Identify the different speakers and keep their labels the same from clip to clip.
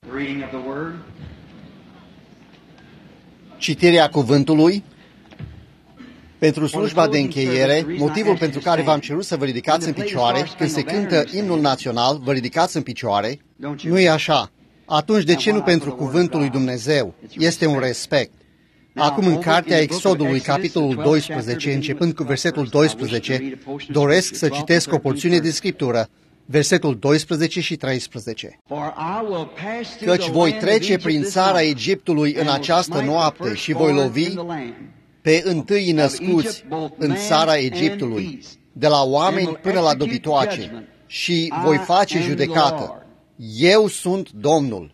Speaker 1: Citirea cuvântului. Pentru slujba de încheiere, motivul pentru care v-am cerut să vă ridicați în picioare, când se cântă imnul național, vă ridicați în picioare, nu e așa. Atunci de ce nu pentru cuvântul lui Dumnezeu? Este un respect. Acum în cartea Exodului, capitolul 12, începând cu versetul 12, doresc să citesc o porțiune de Scriptură, versetul 12 și 13. Căci voi trece prin țara Egiptului în această noapte și voi lovi pe întâi născuți în țara Egiptului, de la oameni până la dobitoace, și voi face judecată. Eu sunt Domnul.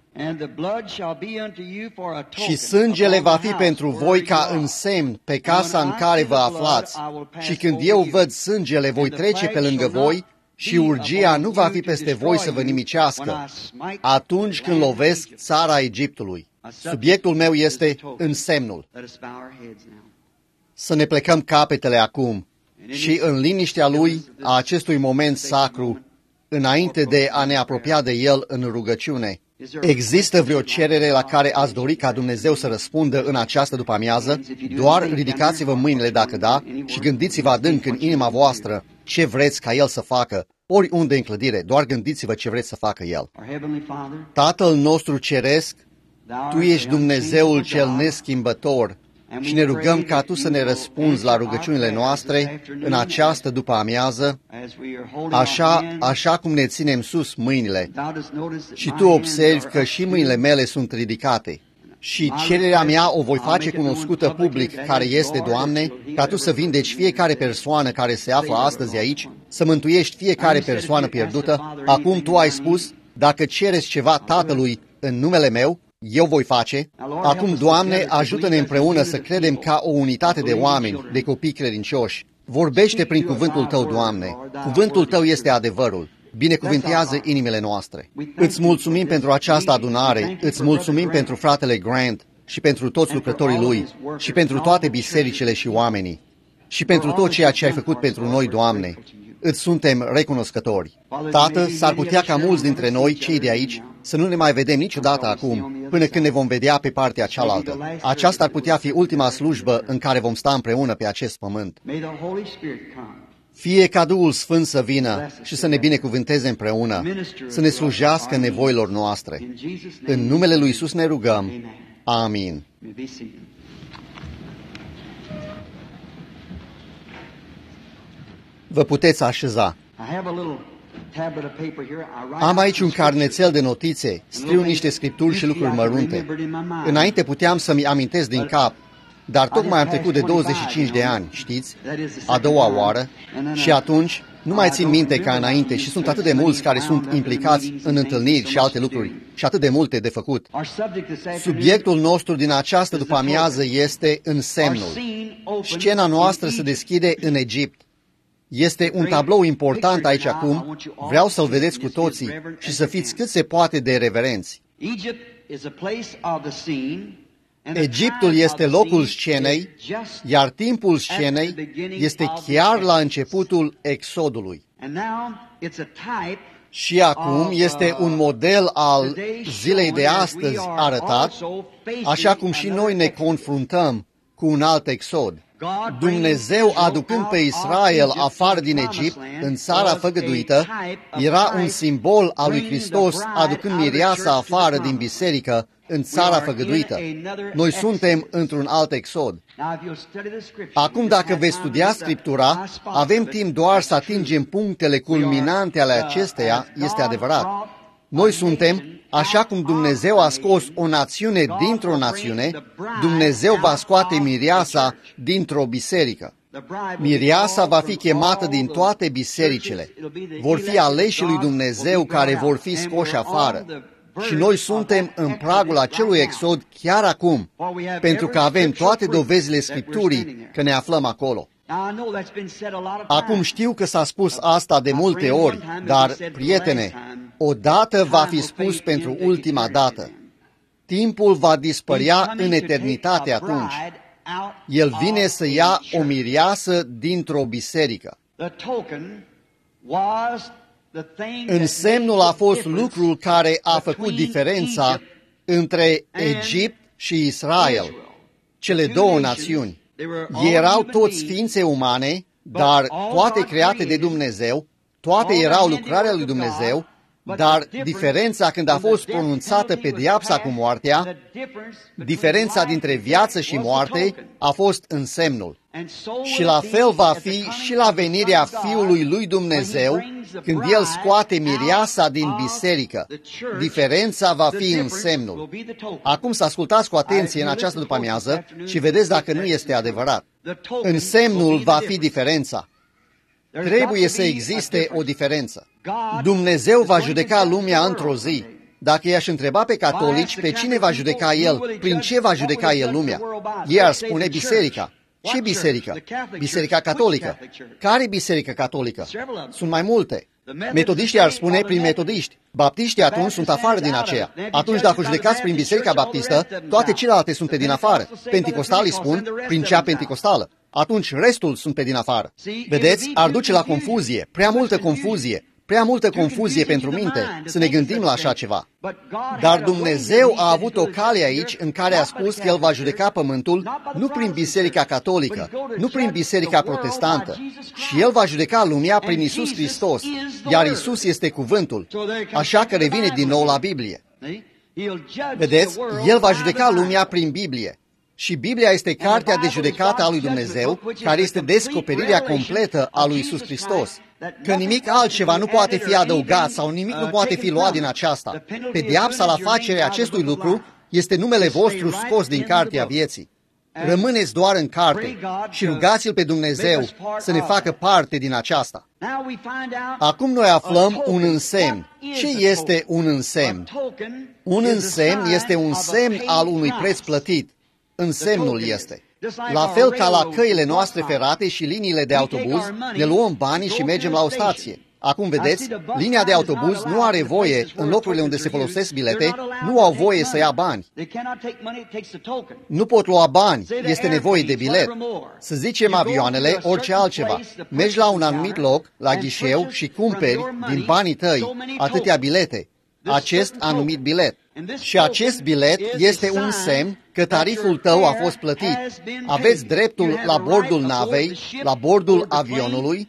Speaker 1: Și sângele va fi pentru voi ca însemn pe casa în care vă aflați. Și când eu văd sângele, voi trece pe lângă voi și urgia nu va fi peste voi să vă nimicească atunci când lovesc țara Egiptului. Subiectul meu este însemnul. Să ne plecăm capetele acum și în liniștea lui, a acestui moment sacru, înainte de a ne apropia de el în rugăciune. Există vreo cerere la care ați dori ca Dumnezeu să răspundă în această după-amiază? Doar ridicați-vă mâinile dacă da și gândiți-vă adânc în inima voastră ce vreți ca El să facă, oriunde în clădire, doar gândiți-vă ce vreți să facă El. Tatăl nostru ceresc, Tu ești Dumnezeul cel neschimbător și ne rugăm ca Tu să ne răspunzi la rugăciunile noastre în această după-amiază, așa cum ne ținem sus mâinile. Și Tu observi că și mâinile mele sunt ridicate. Și cererea mea o voi face cunoscută public, care este, Doamne, ca Tu să vindeci fiecare persoană care se află astăzi aici, să mântuiești fiecare persoană pierdută. Acum Tu ai spus, dacă cereți ceva Tatălui în numele meu, eu voi face. Acum, Doamne, ajută-ne împreună să credem ca o unitate de oameni, de copii credincioși. Vorbește prin cuvântul Tău, Doamne. Cuvântul Tău este adevărul. Binecuvintează inimile noastre. Îți mulțumim pentru această adunare, îți mulțumim pentru fratele Grant și pentru toți lucrătorii lui și pentru toate bisericile și oamenii și pentru tot ceea ce ai făcut pentru noi, Doamne. Îți suntem recunoscători. Tată, s-ar putea ca mulți dintre noi, cei de aici, să nu ne mai vedem niciodată acum, până când ne vom vedea pe partea cealaltă. Aceasta ar putea fi ultima slujbă în care vom sta împreună pe acest pământ. Fie ca Duhul Sfânt să vină și să ne binecuvânteze împreună, să ne slujească nevoilor noastre. În numele lui Iisus ne rugăm. Amin. Vă puteți așeza. Am aici un carnețel de notițe, scriu niște scripturi și lucruri mărunte. Înainte puteam să-mi amintesc din cap, dar tocmai am trecut de 25 de ani, știți, a doua oară, și atunci nu mai țin minte ca înainte și sunt atât de mulți care sunt implicați în întâlniri și alte lucruri și atât de multe de făcut. Subiectul nostru din această după-amiază este însemnul. Scena noastră se deschide în Egipt. Este un tablou important aici acum, vreau să-l vedeți cu toții și să fiți cât se poate de reverenți. Egiptul este locul scenei, iar timpul scenei este chiar la începutul Exodului. Și acum este un model al zilei de astăzi arătat, așa cum și noi ne confruntăm cu un alt Exod. Dumnezeu, aducând pe Israel afară din Egipt, în țara făgăduită, era un simbol al lui Hristos, aducând mireasa afară din biserică, în țara făgăduită. Noi suntem într-un alt Exod. Acum, dacă veți studia Scriptura, avem timp doar să atingem punctele culminante ale acesteia, este adevărat. Noi suntem, așa cum Dumnezeu a scos o națiune dintr-o națiune, Dumnezeu va scoate mireasa dintr-o biserică. Mireasa va fi chemată din toate bisericile. Vor fi aleșii lui Dumnezeu care vor fi scoși afară. Și noi suntem în pragul acelui exod chiar acum, pentru că avem toate dovezile Scripturii că ne aflăm acolo. Acum știu că s-a spus asta de multe ori, dar, prietene, odată va fi spus pentru ultima dată. Timpul va dispărea în eternitate atunci. El vine să ia o mireasă dintr-o biserică. Însemnul a fost lucrul care a făcut diferența între Egipt și Israel, cele două națiuni. Ei erau toți ființe umane, dar toate create de Dumnezeu, toate erau lucrarea lui Dumnezeu, dar diferența când a fost pronunțată pedeapsa cu moartea, diferența dintre viață și moarte a fost însemnul. Și la fel va fi și la venirea Fiului lui Dumnezeu, când El scoate mireasa din biserică. Diferența va fi însemnul. Acum să ascultați cu atenție în această după-amiază și vedeți dacă nu este adevărat. Însemnul va fi diferența. Trebuie să existe o diferență. Dumnezeu va judeca lumea într-o zi. Dacă i-aș întreba pe catolici pe cine va judeca El, prin ce va judeca El lumea, ei ar spune biserica. Ce biserică? Biserica catolică. Care biserică catolică? Sunt mai multe. Metodiștii ar spune prin metodiști. Baptiștii atunci sunt afară din aceea. Atunci dacă judecați prin biserica baptistă, toate celelalte sunt pe din afară. Penticostalii spun prin cea penticostală. Atunci restul sunt pe din afară. Vedeți? Ar duce la confuzie. Prea multă confuzie. Prea multă confuzie pentru minte să ne gândim la așa ceva. Dar Dumnezeu a avut o cale aici în care a spus că El va judeca pământul nu prin biserica catolică, nu prin biserica protestantă, și El va judeca lumea prin Iisus Hristos, iar Iisus este cuvântul, așa că revine din nou la Biblie. Vedeți? El va judeca lumea prin Biblie. Și Biblia este cartea de judecată a lui Dumnezeu, care este descoperirea completă a lui Iisus Hristos. Că nimic altceva nu poate fi adăugat sau nimic nu poate fi luat din aceasta. Pedeapsa la facerea acestui lucru este numele vostru scos din cartea vieții. Rămâneți doar în carte și rugați-L pe Dumnezeu să ne facă parte din aceasta. Acum noi aflăm un însemn. Ce este un însemn? Un însemn este un semn al unui preț plătit. Însemnul este. La fel ca la căile noastre ferate și liniile de autobuz, ne luăm banii și mergem la o stație. Acum vedeți, linia de autobuz nu are voie, în locurile unde se folosesc bilete, nu au voie să ia bani. Nu pot lua bani, este nevoie de bilet. Să zicem avioanele, orice altceva. Mergi la un anumit loc, la ghișeu, și cumperi din banii tăi atâtea bilete, acest anumit bilet. Și acest bilet este un semn că tariful tău a fost plătit. Aveți dreptul la bordul navei, la bordul avionului,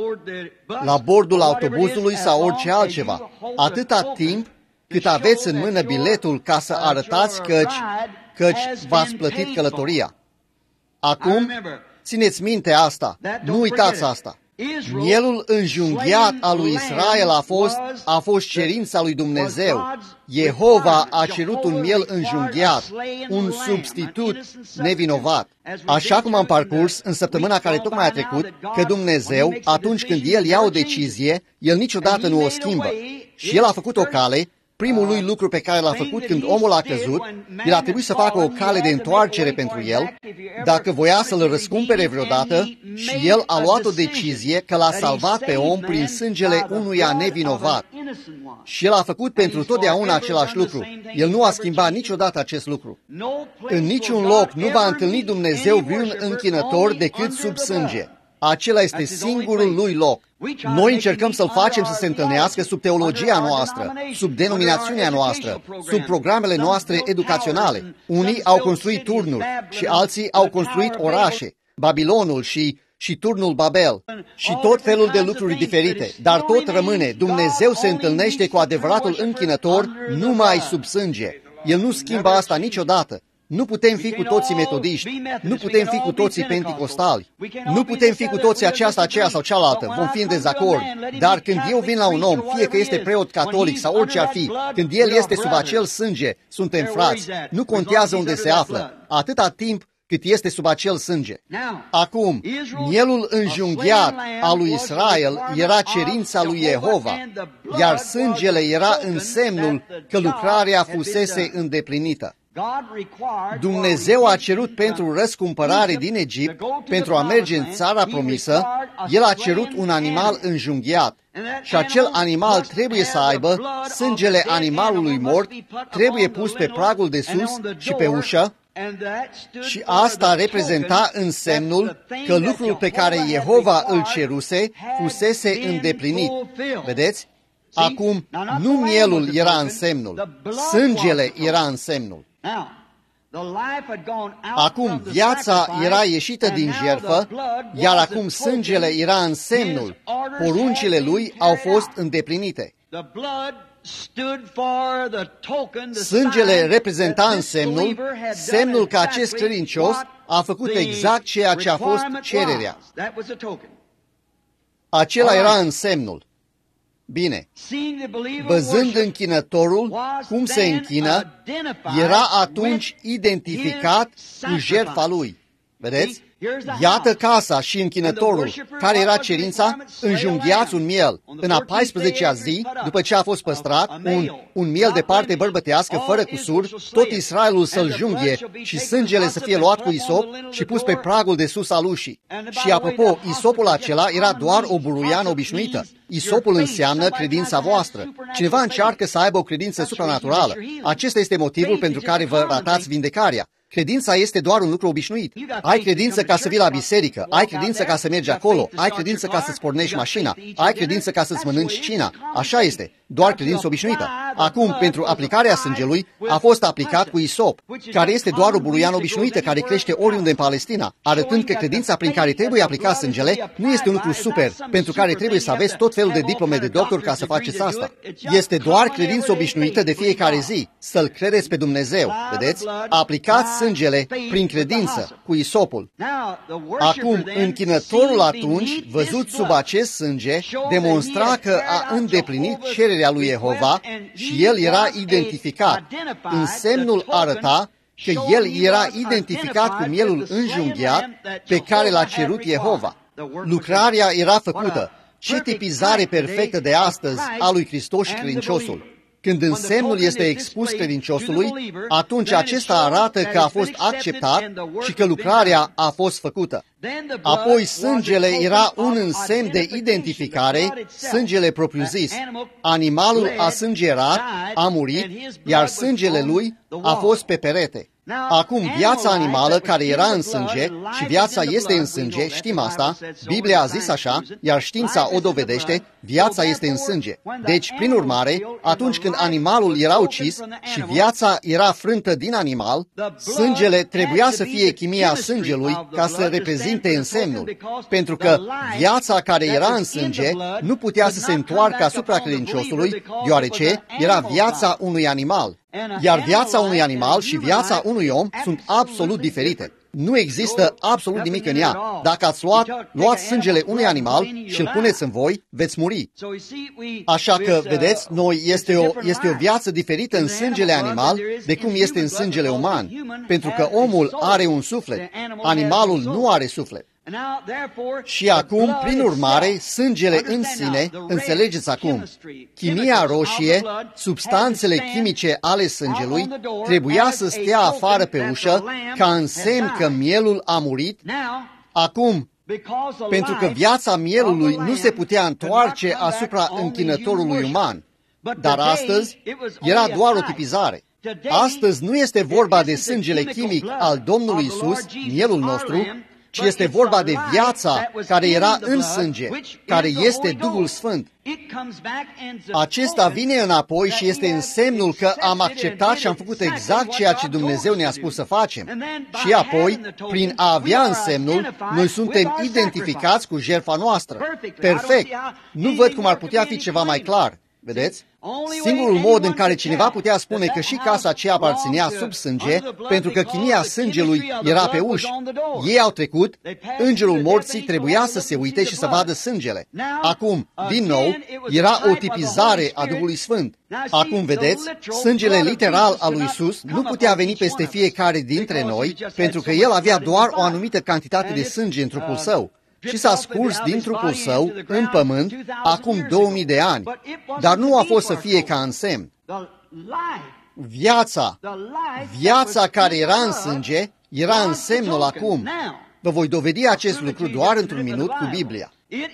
Speaker 1: la bordul autobuzului sau orice altceva, atâta timp cât aveți în mână biletul ca să arătați căci v-ați plătit călătoria. Acum, țineți minte asta, nu uitați asta. Mielul înjunghiat al lui Israel a fost cerința lui Dumnezeu. Jehova a cerut un miel înjunghiat, un substitut nevinovat. Așa cum am parcurs în săptămâna care tocmai a trecut, că Dumnezeu, atunci când El ia o decizie, El niciodată nu o schimbă. Și El a făcut o cale. Primul lui lucru pe care l-a făcut când omul a căzut, el a trebuit să facă o cale de întoarcere pentru el, dacă voia să-l răscumpere vreodată, și el a luat o decizie că l-a salvat pe om prin sângele unuia nevinovat. Și el a făcut pentru totdeauna același lucru. El nu a schimbat niciodată acest lucru. În niciun loc nu va întâlni Dumnezeu vreun închinător decât sub sânge. Acela este singurul lui loc. Noi încercăm să-l facem să se întâlnească sub teologia noastră, sub denominațiunea noastră, sub programele noastre educaționale. Unii au construit turnuri și alții au construit orașe, Babilonul și turnul Babel și tot felul de lucruri diferite. Dar tot rămâne, Dumnezeu se întâlnește cu adevăratul închinător numai sub sânge. El nu schimbă asta niciodată. Nu putem fi cu toții metodiști, nu putem fi cu toții penticostali, nu putem fi cu toții aceea sau cealaltă, vom fi în dezacord. Dar când eu vin la un om, fie că este preot catolic sau orice ar fi, când el este sub acel sânge, suntem frați. Nu contează unde se află, atâta timp cât este sub acel sânge. Acum, mielul înjunghiat al lui Israel era cerința lui Jehova, iar sângele era însemnul că lucrarea fusese îndeplinită. Dumnezeu a cerut pentru răscumpărare din Egipt, pentru a merge în țara promisă, El a cerut un animal înjunghiat. Și acel animal trebuie să aibă sângele animalului mort, trebuie pus pe pragul de sus și pe ușă, Și asta reprezenta însemnul că lucrul pe care Jehova îl ceruse fusese îndeplinit. Vedeți? Acum, nu mielul era însemnul, sângele era însemnul. Acum viața era ieșită din jertfă, iar acum sângele era însemnul. Poruncile lui au fost îndeplinite. Sângele reprezenta însemnul, semnul că acest credincios a făcut exact ceea ce a fost cererea. Acela era însemnul. Bine, văzând închinătorul cum se închină, era atunci identificat cu jertfa lui. Vedeți? Iată casa și închinătorul. Care era cerința? Înjunghiați un miel. În a 14-a zi, după ce a fost păstrat, un miel de parte bărbătească, fără cusur, tot Israelul să-l junghie și sângele să fie luat cu isop și pus pe pragul de sus al ușii. Și apropo, isopul acela era doar o buruiană obișnuită. Isopul înseamnă credința voastră. Cineva încearcă să aibă o credință supranaturală. Acesta este motivul pentru care vă ratați vindecarea. Credința este doar un lucru obișnuit. Ai credință ca să vii la biserică, ai credință ca să mergi acolo, ai credință ca să-ți pornești mașina, ai credință ca să-ți mănânci cina. Așa este, doar credință obișnuită. Acum, pentru aplicarea sângelui, a fost aplicat cu isop, care este doar o buruiană obișnuită care crește oriunde în Palestina, arătând că credința prin care trebuie aplicat sângele nu este un lucru super, pentru care trebuie să aveți tot felul de diplome de doctor ca să faceți asta. Este doar credință obișnuită de fiecare zi, să-L credeți pe Dumnezeu. Vedeți? Aplicați sângele prin credință, cu isopul. Acum, închinătorul atunci, văzut sub acest sânge, demonstra că a îndeplinit cererea lui Jehova și el era identificat. Însemnul arăta că el era identificat cu mielul înjunghiat pe care l-a cerut Jehova. Lucrarea era făcută. Ce tipizare perfectă de astăzi a lui Hristos și credinciosul! Când însemnul este expus credinciosului, atunci acesta arată că a fost acceptat și că lucrarea a fost făcută. Apoi sângele era un însemn de identificare, sângele propriu-zis. Animalul a sângerat, a murit, iar sângele lui a fost pe perete. Acum, viața animală care era în sânge și viața este în sânge, știm asta, Biblia a zis așa, iar știința o dovedește, viața este în sânge. Deci, prin urmare, atunci când animalul era ucis și viața era frântă din animal, sângele trebuia să fie chimia sângelui ca să reprezinte însemnul, pentru că viața care era în sânge nu putea să se întoarcă asupra credinciosului, deoarece era viața unui animal. Iar viața unui animal și viața unui om sunt absolut diferite. Nu există absolut nimic în ea. Dacă ați luați sângele unui animal și îl puneți în voi, veți muri. Așa că, vedeți, este o viață diferită în sângele animal de cum este în sângele uman, pentru că omul are un suflet, animalul nu are suflet. Și acum, prin urmare, sângele în sine, înțelegeți acum, chimia roșie, substanțele chimice ale sângelui, trebuia să stea afară pe ușă ca însemn că mielul a murit. Acum, pentru că viața mielului nu se putea întoarce asupra închinătorului uman, dar astăzi era doar o tipizare. Astăzi nu este vorba de sângele chimic al Domnului Isus, mielul nostru, ci este vorba de viața care era în sânge, care este Duhul Sfânt. Acesta vine înapoi și este însemnul că am acceptat și am făcut exact ceea ce Dumnezeu ne-a spus să facem. Și apoi, prin a avea însemnul, noi suntem identificați cu jertfa noastră. Perfect! Nu văd cum ar putea fi ceva mai clar. Vedeți? Singurul mod în care cineva putea spune că și casa aceea aparținea sub sânge, pentru că chimia sângelui era pe uși. Ei au trecut, îngerul morții trebuia să se uite și să vadă sângele. Acum, din nou, era o tipizare a Duhului Sfânt. Acum, vedeți, sângele literal al lui Isus nu putea veni peste fiecare dintre noi, pentru că el avea doar o anumită cantitate de sânge în trupul său. Și s-a scurs din trupul său în pământ acum 2000 de ani, dar nu a fost să fie ca însemn. Viața care era în sânge era însemnul acum. Vă voi dovedi acest lucru doar într-un minut cu Biblia.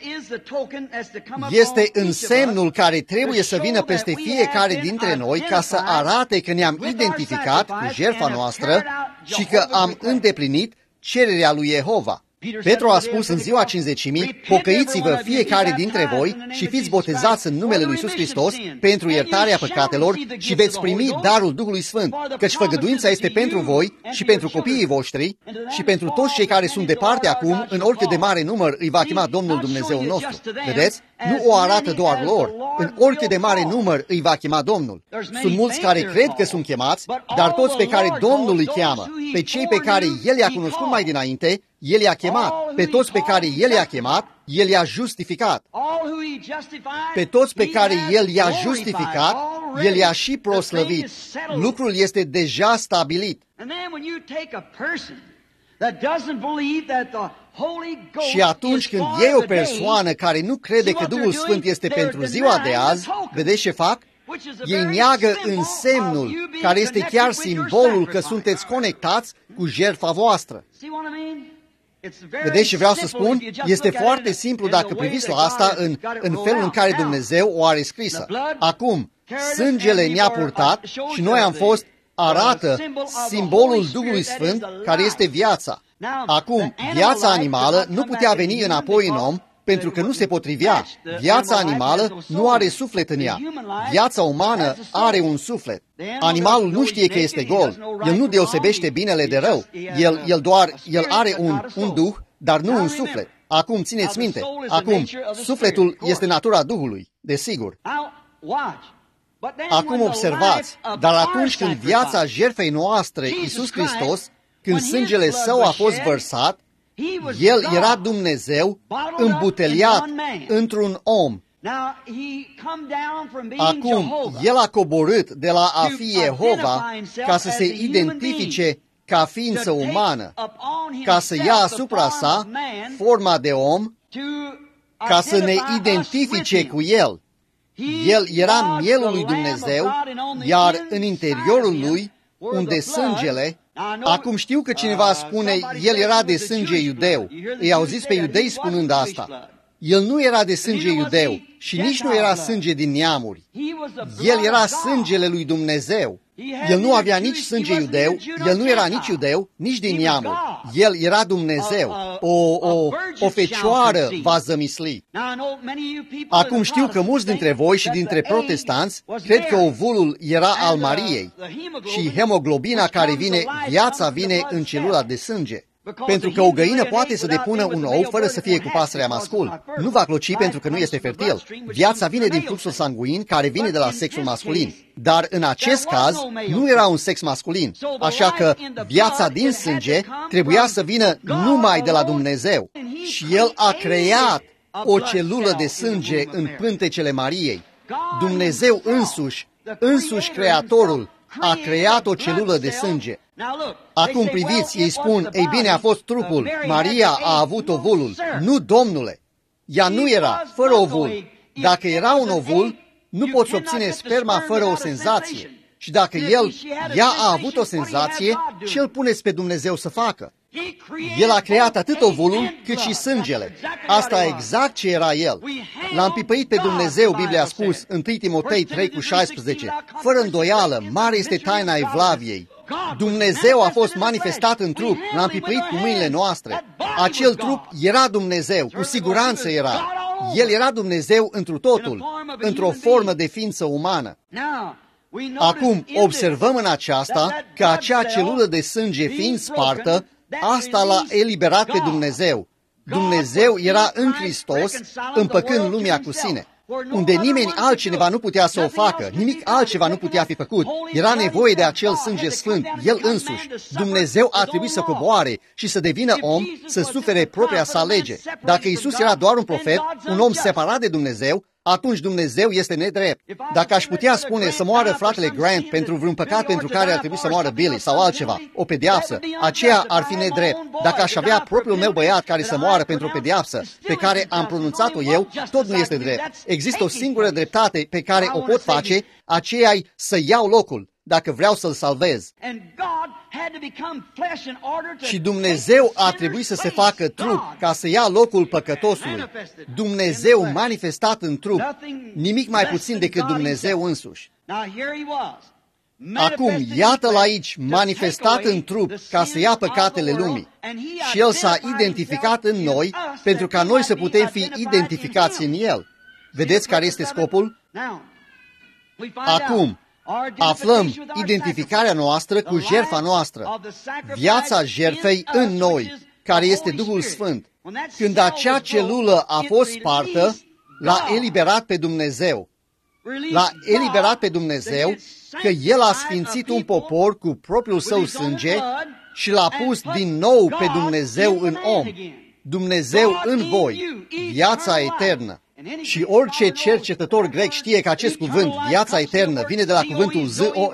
Speaker 1: Este însemnul care trebuie să vină peste fiecare dintre noi ca să arate că ne-am identificat cu jertfa noastră și că am îndeplinit cererea lui Jehova. Petru a spus în ziua Cincizecimii, pocăiți-vă fiecare dintre voi și fiți botezați în numele lui Iisus Hristos pentru iertarea păcatelor și veți primi darul Duhului Sfânt, căci făgăduința este pentru voi și pentru copiii voștri și pentru toți cei care sunt departe acum, în oricât de mare număr îi va chema Domnul Dumnezeu nostru. Vedeți? Nu o arată doar lor, în oricât de mare număr îi va chema Domnul. Sunt mulți care cred că sunt chemați, dar toți pe care Domnul îi cheamă, pe cei pe care El i-a cunoscut mai dinainte, El i-a chemat. Pe toți pe care El i-a chemat, El i-a justificat. Pe toți pe care El i-a justificat, El i-a și proslăvit. Lucrul este deja stabilit. Și atunci când e o persoană care nu crede că Duhul Sfânt este pentru ziua de azi, vedeți ce fac? Ei neagă însemnul, care este chiar simbolul că sunteți conectați cu jertfa voastră. Vedeți ce vreau să spun? Este foarte simplu dacă priviți la asta în felul în care Dumnezeu o are scrisă. Acum, sângele ne-a purtat și noi am fost, arată simbolul Duhului Sfânt, care este viața. Acum, viața animală nu putea veni înapoi în om, pentru că nu se potrivea. Viața animală nu are suflet în ea. Viața umană are un suflet. Animalul nu știe că este gol. El nu deosebește binele de rău. El are un duh, dar nu un suflet. Acum, țineți minte. Acum, sufletul este natura Duhului, desigur. Acum observați, dar atunci când viața jertfei noastre, Iisus Hristos, când sângele Său a fost vărsat, El era Dumnezeu îmbuteliat într-un om. Acum, El a coborât de la a fi Jehova ca să se identifice ca ființă umană, ca să ia asupra sa forma de om, ca să ne identifice cu El. El era mielul lui Dumnezeu, iar în interiorul lui, unde sângele, acum știu că cineva spune, el era de sânge iudeu. Îi auziți pe iudei spunând asta. El nu era de sânge iudeu și nici nu era sânge din neamuri. El era sângele lui Dumnezeu. El nu avea nici sânge iudeu, el nu era nici iudeu, nici din neamuri. El era Dumnezeu. O fecioară va zămisli. Acum știu că mulți dintre voi și dintre protestanți cred că ovulul era al Mariei și hemoglobina care vine, viața vine în celula de sânge. Pentru că o găină poate să depună un ou fără să fie cu pasărea mascul. Nu va cloci pentru că nu este fertil. Viața vine din fluxul sanguin care vine de la sexul masculin. Dar în acest caz nu era un sex masculin. Așa că viața din sânge trebuia să vină numai de la Dumnezeu. Și El a creat o celulă de sânge în pântecele Mariei. Dumnezeu însuși Creatorul, a creat o celulă de sânge. Acum priviți, ei spun, ei bine, a fost trupul, Maria a avut ovulul. Nu, domnule, ea nu era, fără ovul. Dacă era un ovul, nu poți obține sperma fără o senzație. Și dacă ea a avut o senzație, ce îl puneți pe Dumnezeu să facă? El a creat atât ovulul cât și sângele. Asta e exact ce era El. L-a împipăit pe Dumnezeu, Biblia a spus, 1 Timotei 3:16. Fără îndoială, mare este taina Evlaviei. Dumnezeu a fost manifestat în trup, l-a împipăit cu mâinile noastre. Acel trup era Dumnezeu, cu siguranță era. El era Dumnezeu întru totul, într-o formă de ființă umană. Acum observăm în aceasta că acea celulă de sânge fiind spartă, asta l-a eliberat pe Dumnezeu. Dumnezeu era în Hristos, împăcând lumea cu sine. Unde nimeni altcineva nu putea să o facă, nimic altceva nu putea fi făcut, era nevoie de acel sânge sfânt, El însuși. Dumnezeu a trebuit să coboare și să devină om, să sufere propria sa lege. Dacă Iisus era doar un profet, un om separat de Dumnezeu, atunci Dumnezeu este nedrept. Dacă aș putea spune să moară fratele Grant pentru vreun păcat pentru care ar trebui să moară Billy sau altceva, o pedeapsă, aceea ar fi nedrept. Dacă aș avea propriul meu băiat care să moară pentru o pedeapsă pe care am pronunțat-o eu, tot nu este drept. Există o singură dreptate pe care o pot face, aceea-i să iau locul, dacă vreau să-l salvez. Și Dumnezeu a trebuit să se facă trup ca să ia locul păcătosului. Dumnezeu manifestat în trup, nimic mai puțin decât Dumnezeu însuși. Acum, iată-l aici, manifestat în trup, ca să ia păcatele lumii. Și El s-a identificat în noi, pentru ca noi să putem fi identificați în El. Vedeți care este scopul? Acum, aflăm identificarea noastră cu jertfa noastră, viața jertfei în noi, care este Duhul Sfânt. Când acea celulă a fost spartă, l-a eliberat pe Dumnezeu. L-a eliberat pe Dumnezeu că El a sfințit un popor cu propriul său sânge și l-a pus din nou pe Dumnezeu în om. Dumnezeu în voi, viața eternă. Și orice cercetător grec știe că acest cuvânt, viața eternă, vine de la cuvântul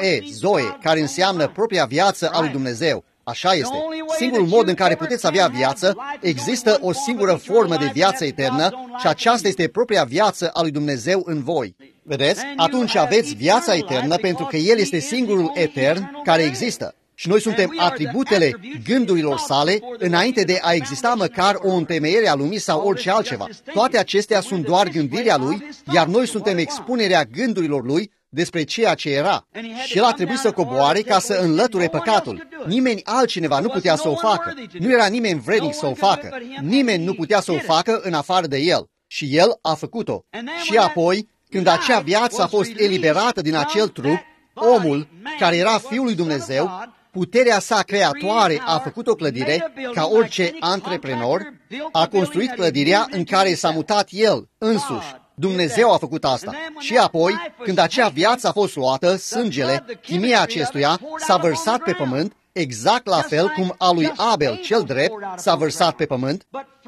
Speaker 1: Zoe, care înseamnă propria viață a lui Dumnezeu. Așa este. Singurul mod în care puteți avea viață, există o singură formă de viață eternă și aceasta este propria viață a lui Dumnezeu în voi. Vedeți? Atunci aveți viața eternă pentru că El este singurul etern care există. Și noi suntem atributele gândurilor sale înainte de a exista măcar o întemeiere a lumii sau orice altceva. Toate acestea sunt doar gândirea Lui, iar noi suntem expunerea gândurilor Lui despre ceea ce era. Și El a trebuit să coboare ca să înlăture păcatul. Nimeni altcineva nu putea să o facă. Nu era nimeni vrednic să o facă. Nimeni nu putea să o facă în afară de El. Și El a făcut-o. Și apoi, când acea viață a fost eliberată din acel trup, omul, care era Fiul lui Dumnezeu, puterea sa creatoare a făcut o clădire, ca orice antreprenor, a construit clădirea în care s-a mutat El însuși. Dumnezeu a făcut asta. Și apoi, când acea viață a fost luată, sângele, chimia acestuia, s-a vărsat pe pământ, exact la fel cum a lui Abel, cel drept, s-a vărsat pe pământ,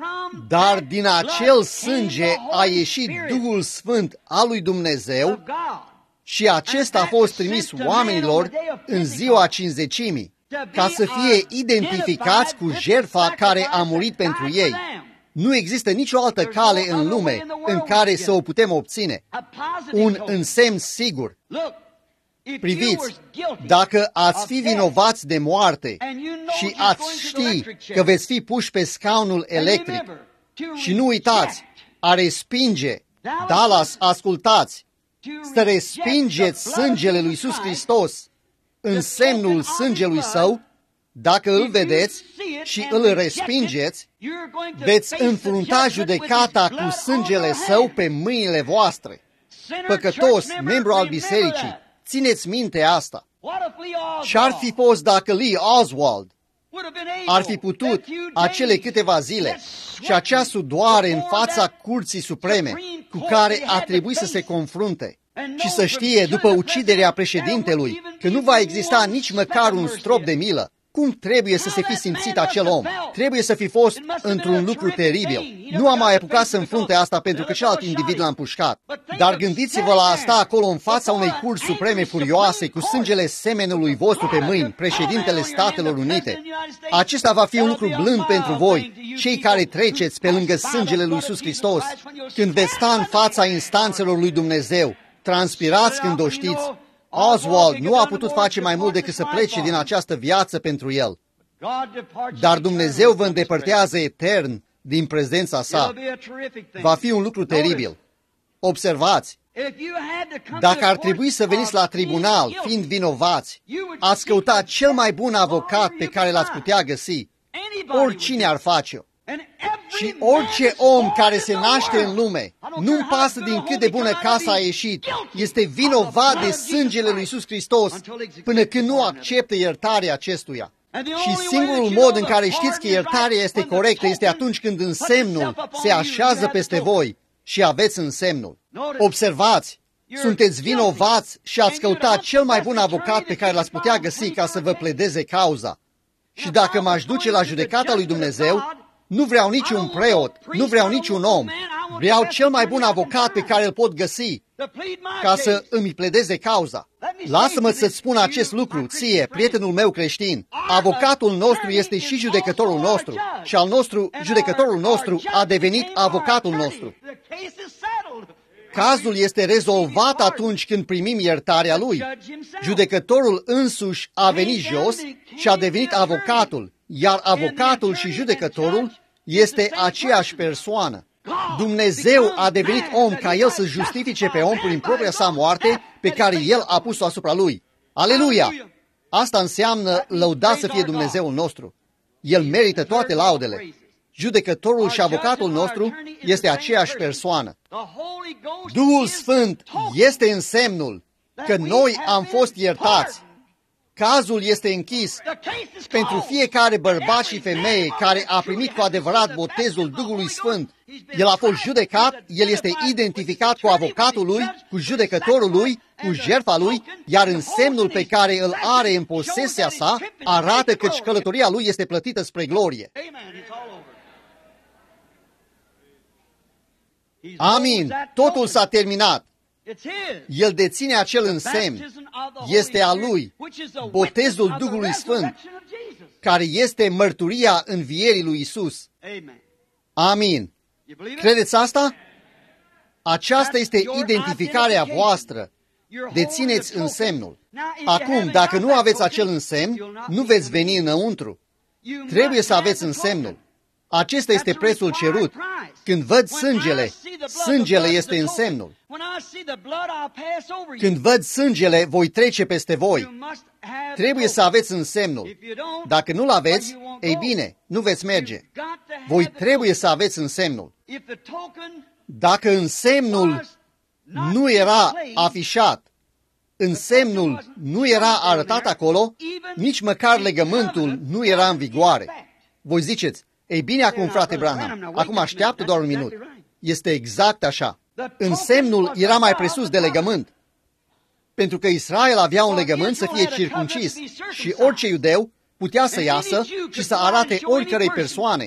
Speaker 1: dar din acel sânge a ieșit Duhul Sfânt al lui Dumnezeu și acesta a fost trimis oamenilor în ziua Cincizecimii, ca să fie identificați cu jertfa care a murit pentru ei. Nu există nicio altă cale în lume în care să o putem obține. Un însemn sigur. Priviți, dacă ați fi vinovați de moarte și ați ști că veți fi puși pe scaunul electric, și nu uitați, a respinge, Dallas, ascultați, să respingeți sângele lui Iisus Hristos, însemnul sângelui Său, dacă îl vedeți și îl respingeți, veți înfrunta judecata cu sângele Său pe mâinile voastre. Păcătos, membru al bisericii, țineți minte asta. Ce-ar fi fost dacă Lee Oswald ar fi putut acele câteva zile și acea sudoare în fața Curții Supreme cu care a trebuit să se confrunte și să știe după uciderea președintelui că nu va exista nici măcar un strop de milă? Cum trebuie să se fi simțit acel om? Trebuie să fi fost într-un lucru teribil. Nu am mai apucat să înfrunte asta pentru că celălalt individ l-a împușcat. Dar gândiți-vă la asta acolo în fața unei curți supreme furioase cu sângele semenului vostru pe mâini, președintele Statelor Unite. Acesta va fi un lucru blând pentru voi, cei care treceți pe lângă sângele lui Iisus Hristos, când veți sta în fața instanțelor lui Dumnezeu. Transpirați când o știți. Oswald nu a putut face mai mult decât să plece din această viață pentru el. Dar Dumnezeu vă îndepărtează etern din prezența sa. Va fi un lucru teribil. Observați, dacă ar trebui să veniți la tribunal fiind vinovați, ați căuta cel mai bun avocat pe care l-ați putea găsi. Oricine ar face-o. Și orice om care se naște în lume, nu-mi pasă din cât de bună casă a ieșit, este vinovat de sângele lui Iisus Hristos până când nu acceptă iertarea acestuia. Și singurul mod în care știți că iertarea este corectă este atunci când însemnul se așează peste voi și aveți însemnul. Observați, sunteți vinovați și ați căutat cel mai bun avocat pe care l-ați putea găsi ca să vă pledeze cauza. Și dacă m-aș duce la judecata lui Dumnezeu, nu vreau niciun preot, nu vreau niciun om. Vreau cel mai bun avocat pe care îl pot găsi ca să îmi pledeze cauza. Lasă-mă să-ți spun acest lucru, ție, prietenul meu creștin. Avocatul nostru este și judecătorul nostru și al nostru, judecătorul nostru a devenit avocatul nostru. Cazul este rezolvat atunci când primim iertarea lui. Judecătorul însuși a venit jos și a devenit avocatul, iar avocatul și judecătorul este aceeași persoană. Dumnezeu a devenit om ca El să justifice pe om prin propria sa moarte pe care El a pus-o asupra lui. Aleluia! Asta înseamnă lăudat să fie Dumnezeul nostru. El merită toate laudele. Judecătorul și avocatul nostru este aceeași persoană. Duhul Sfânt este însemnul că noi am fost iertați. Cazul este închis pentru fiecare bărbat și femeie care a primit cu adevărat botezul Duhului Sfânt. El a fost judecat, el este identificat cu avocatul lui, cu judecătorul lui, cu jertfa lui, iar însemnul pe care îl are în posesia sa arată că călătoria lui este plătită spre glorie. Amin. Totul s-a terminat. El deține acel însemn. Este a lui, botezul Duhului Sfânt, care este mărturia învierii lui Isus. Amin. Credeți asta? Aceasta este identificarea voastră. Dețineți însemnul. Acum, dacă nu aveți acel însemn, nu veți veni înăuntru. Trebuie să aveți însemnul. Acesta este prețul cerut. Când văd sângele, sângele este însemnul. Când văd sângele, voi trece peste voi. Trebuie să aveți însemnul. Dacă nu-l aveți, ei bine, nu veți merge. Voi trebuie să aveți însemnul. Dacă însemnul nu era afișat, însemnul nu era arătat acolo, nici măcar legământul nu era în vigoare. Voi ziceți, ei bine acum, frate Branham, acum așteaptă doar un minut. Este exact așa. Însemnul era mai presus de legământ. Pentru că Israel avea un legământ să fie circuncis și orice iudeu putea să iasă și să arate oricărei persoane.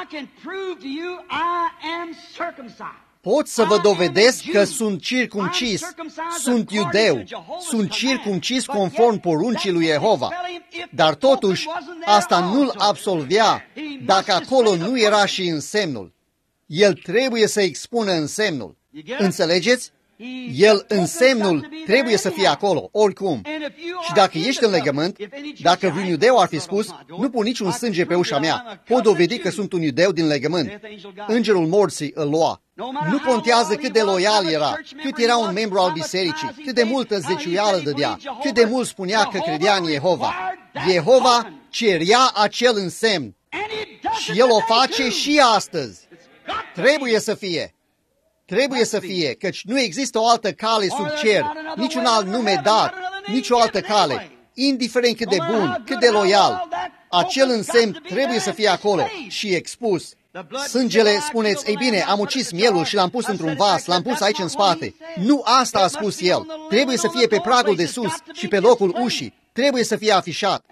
Speaker 1: Pot să vă dovedesc că sunt circumcis, sunt iudeu, sunt circumcis conform poruncii lui Jehova. Dar totuși, asta nu-l absolvea dacă acolo nu era și însemnul. El trebuie să expună însemnul. Înțelegeți? El, însemnul, trebuie să fie acolo, oricum. Și dacă ești în legământ, dacă vreun iudeu ar fi spus, nu pun niciun sânge pe ușa mea, pot dovedi că sunt un iudeu din legământ. Îngerul morții îl lua. Nu contează cât de loial era, cât era un membru al bisericii, cât de multă zeciuială dădea, cât de mult spunea că credea în Jehova. Jehova cerea acel însemn și El o face și astăzi. Trebuie să fie. Trebuie să fie, căci nu există o altă cale sub cer, niciun alt nume dat, nicio altă cale, indiferent cât de bun, cât de loial. Acel însemn trebuie să fie acolo și expus. Sângele, spuneți, ei bine, am ucis mielul și l-am pus într-un vas, l-am pus aici în spate. Nu asta a spus el. Trebuie să fie pe pragul de sus și pe locul ușii. Trebuie să fie afișat.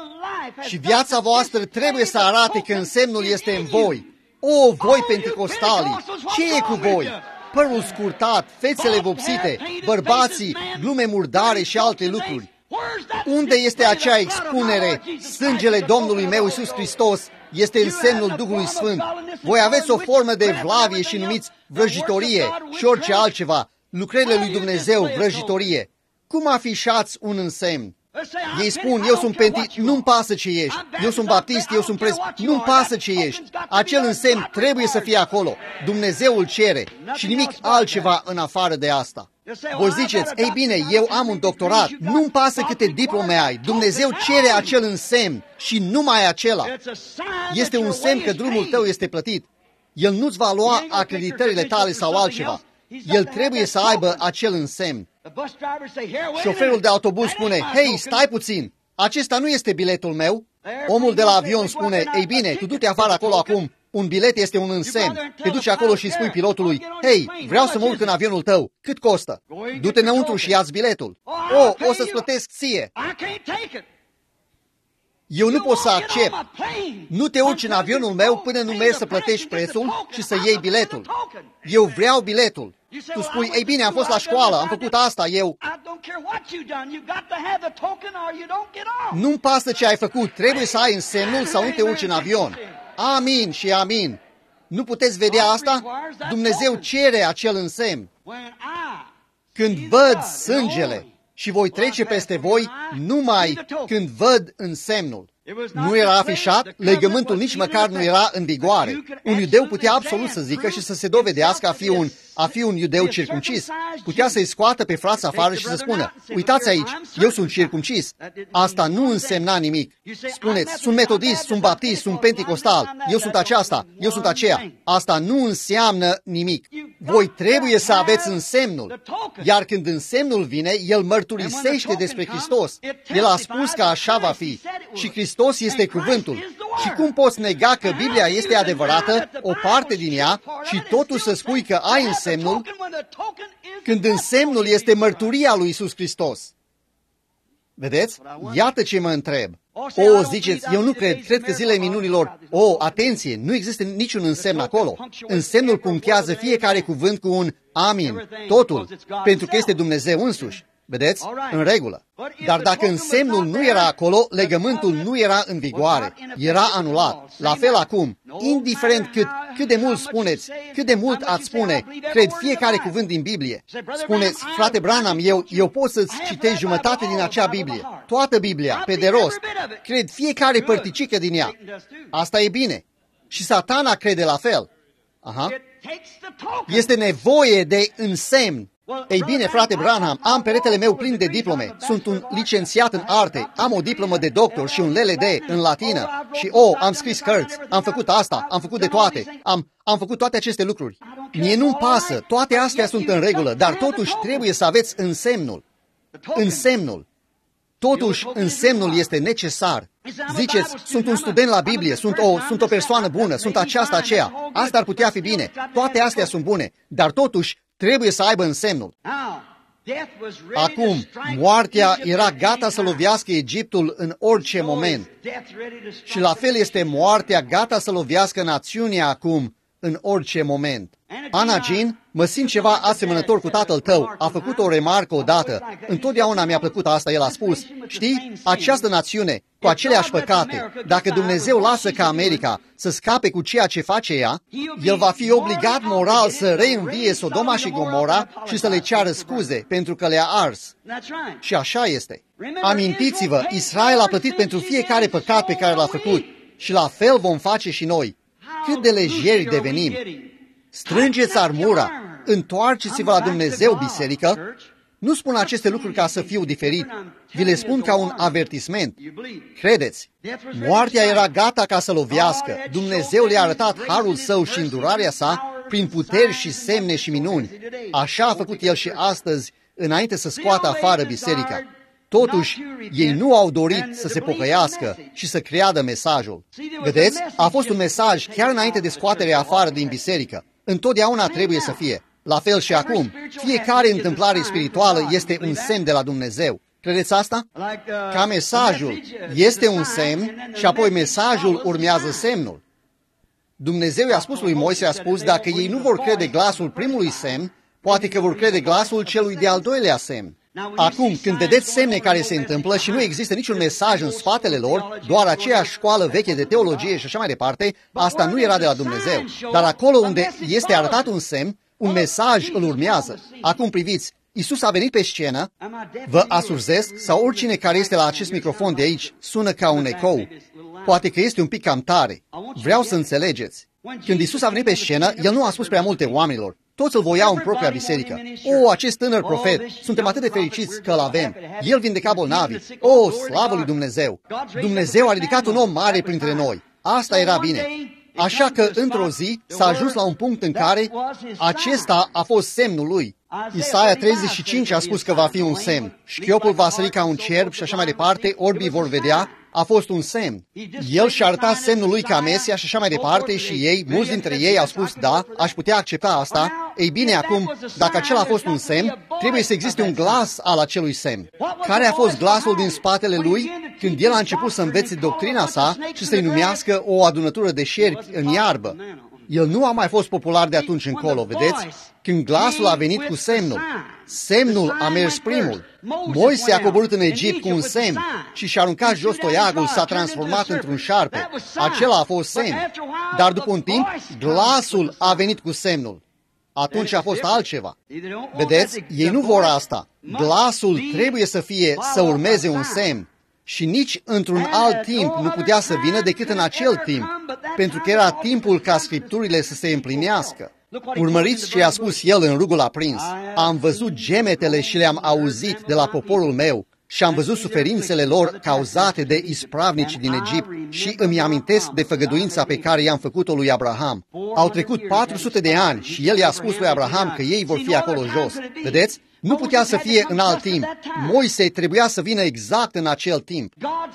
Speaker 1: Și viața voastră trebuie să arate că însemnul este în voi. O, voi penticostalii, ce e cu voi? Părul scurtat, fețele vopsite, bărbații, glume murdare și alte lucruri. Unde este acea expunere? Sângele Domnului meu Iisus Hristos este însemnul Duhului Sfânt. Voi aveți o formă de evlavie și numiți vrăjitorie și orice altceva. Lucrările lui Dumnezeu, vrăjitorie. Cum afișați un însemn? Ei spun, eu sunt nu-mi pasă ce ești, eu sunt baptist, eu sunt nu-mi pasă ce ești. Acel însemn trebuie să fie acolo. Dumnezeu îl cere și nimic altceva în afară de asta. Voi ziceți, ei bine, eu am un doctorat, nu-mi pasă câte diplome ai, Dumnezeu cere acel însemn și numai acela. Este un semn că drumul tău este plătit. El nu-ți va lua acreditările tale sau altceva. El trebuie să aibă acel însemn. Șoferul de autobuz spune, hei, stai puțin, acesta nu este biletul meu. Omul de la avion spune, ei bine, tu du-te afară acolo acum, un bilet este un însemn. Te duci acolo și spui pilotului, hei, vreau să mă urc în avionul tău, cât costă? Du-te înăuntru și ia-ți biletul. O să-ți plătesc ție. Eu nu pot să accept. Nu te urci în avionul meu până nu mergi să plătești prețul și să iei biletul. Eu vreau biletul. Tu spui, ei bine, am fost la școală, am făcut asta, eu... Nu-mi pasă ce ai făcut, trebuie să ai însemnul sau nu te urci în avion. Amin și amin. Nu puteți vedea asta? Dumnezeu cere acel însemn. Când văd sângele și voi trece peste voi numai când văd însemnul. Nu era afișat, legământul nici măcar nu era în vigoare. Un iudeu putea absolut să zică și să se dovedească a fi un iudeu circumcis. Putea să-i scoată pe frați afară și să spună, uitați aici, eu sunt circumcis. Asta nu însemna nimic. Spuneți, sunt metodist, sunt baptist, sunt penticostal, eu sunt aceasta, eu sunt aceea. Asta nu înseamnă nimic. Voi trebuie să aveți însemnul. Iar când însemnul vine, el mărturisește despre Hristos. El a spus că așa va fi. Și Hristos este cuvântul. Și cum poți nega că Biblia este adevărată, o parte din ea, și totuși să spui că ai însemnul, când însemnul este mărturia lui Iisus Hristos? Vedeți? Iată ce mă întreb. O, ziceți, eu nu cred că zilele minunilor, atenție, nu există niciun însemn acolo. Însemnul punctează fiecare cuvânt cu un amin, totul, pentru că este Dumnezeu însuși. Vedeți? În regulă. Dar dacă însemnul nu era acolo, legământul nu era în vigoare. Era anulat. La fel acum, indiferent cât de mult spuneți, cât de mult ați spune, cred fiecare cuvânt din Biblie. Spuneți, frate Branham, eu pot să-ți citesc jumătate din acea Biblie. Toată Biblia, pe de rost. Cred fiecare părticică din ea. Asta e bine. Și Satana crede la fel. Aha. Este nevoie de însemn. Ei bine, frate Branham, am peretele meu plin de diplome. Sunt un licențiat în arte, am o diplomă de doctor și un LLD în latină. Și, am scris cărți, am făcut asta, am făcut de toate, am făcut toate aceste lucruri. Mie nu-mi pasă, toate astea sunt în regulă, dar totuși trebuie să aveți însemnul. Însemnul. Totuși, însemnul este necesar. Ziceți, sunt un student la Biblie, sunt o persoană bună, sunt aceea. Asta ar putea fi bine. Toate astea sunt bune, dar totuși trebuie să aibă însemnul. Acum, moartea era gata să lovească Egiptul în orice moment. Și la fel este moartea gata să lovească națiunea acum în orice moment. Ana Jean, mă simt ceva asemănător cu tatăl tău, a făcut o remarcă odată. Întotdeauna mi-a plăcut asta, el a spus. Știi, această națiune, cu aceleași păcate, dacă Dumnezeu lasă ca America să scape cu ceea ce face ea, el va fi obligat moral să reînvie Sodoma și Gomora și să le ceară scuze pentru că le-a ars. Și așa este. Amintiți-vă, Israel a plătit pentru fiecare păcat pe care l-a făcut și la fel vom face și noi. Cât de lejeri devenim. Strângeți armura, întoarceți-vă la Dumnezeu, biserică. Nu spun aceste lucruri ca să fiu diferit, vi le spun ca un avertisment. Credeți, moartea era gata ca să lovească. Dumnezeu le-a arătat harul său și îndurarea sa prin puteri și semne și minuni. Așa a făcut el și astăzi, înainte să scoată afară biserica. Totuși, ei nu au dorit să se pocăiască și să creadă mesajul. Vedeți, a fost un mesaj chiar înainte de scoaterea afară din biserică. Întotdeauna trebuie să fie. La fel și acum, fiecare întâmplare spirituală este un semn de la Dumnezeu. Credeți asta? Ca mesajul este un semn și apoi mesajul urmează semnul. Dumnezeu i-a spus lui Moise, a spus, dacă ei nu vor crede glasul primului semn, poate că vor crede glasul celui de-al doilea semn. Acum, când vedeți semne care se întâmplă și nu există niciun mesaj în spatele lor, doar aceeași școală veche de teologie și așa mai departe, asta nu era de la Dumnezeu. Dar acolo unde este arătat un semn, un mesaj îl urmează. Acum priviți, Iisus a venit pe scenă, vă asurzesc, sau oricine care este la acest microfon de aici sună ca un ecou. Poate că este un pic cam tare. Vreau să înțelegeți. Când Iisus a venit pe scenă, El nu a spus prea multe oamenilor. Toți îl voiau în propria biserică. Acest tânăr profet, suntem atât de fericiți că îl avem. El vindeca bolnavii. Slavă lui Dumnezeu! Dumnezeu a ridicat un om mare printre noi. Asta era bine. Așa că, într-o zi, s-a ajuns la un punct în care acesta a fost semnul lui. Isaia 35 a spus că va fi un semn. Șchiopul va sări ca un cerb și așa mai departe, orbii vor vedea. A fost un semn. El și-a arătat semnul lui ca Mesia și așa mai departe și ei, mulți dintre ei au spus, da, aș putea accepta asta. Ei bine, acum, dacă acela a fost un semn, trebuie să existe un glas al acelui semn. Care a fost glasul din spatele lui când el a început să învețe doctrina sa și să-i numească o adunătură de șerpi în iarbă? El nu a mai fost popular de atunci încolo, vedeți? Când glasul a venit cu semnul, semnul a mers primul. Moise a coborât în Egipt cu un semn și și-a aruncat jos toiagul, s-a transformat într-un șarpe. Acela a fost semn. Dar după un timp, glasul a venit cu semnul. Atunci a fost altceva. Vedeți? Ei nu vor asta. Glasul trebuie să urmeze un semn. Și nici într-un alt timp nu putea să vină decât în acel timp, pentru că era timpul ca Scripturile să se împlinească. Urmăriți ce a spus el în rugul aprins. Am văzut gemetele și le-am auzit de la poporul meu și am văzut suferințele lor cauzate de ispravnici din Egipt și îmi amintesc de făgăduința pe care i-am făcut-o lui Abraham. Au trecut 400 de ani și el i-a spus lui Abraham că ei vor fi acolo jos. Vedeți? Nu putea să fie în alt timp. Moise trebuia să vină exact în acel timp.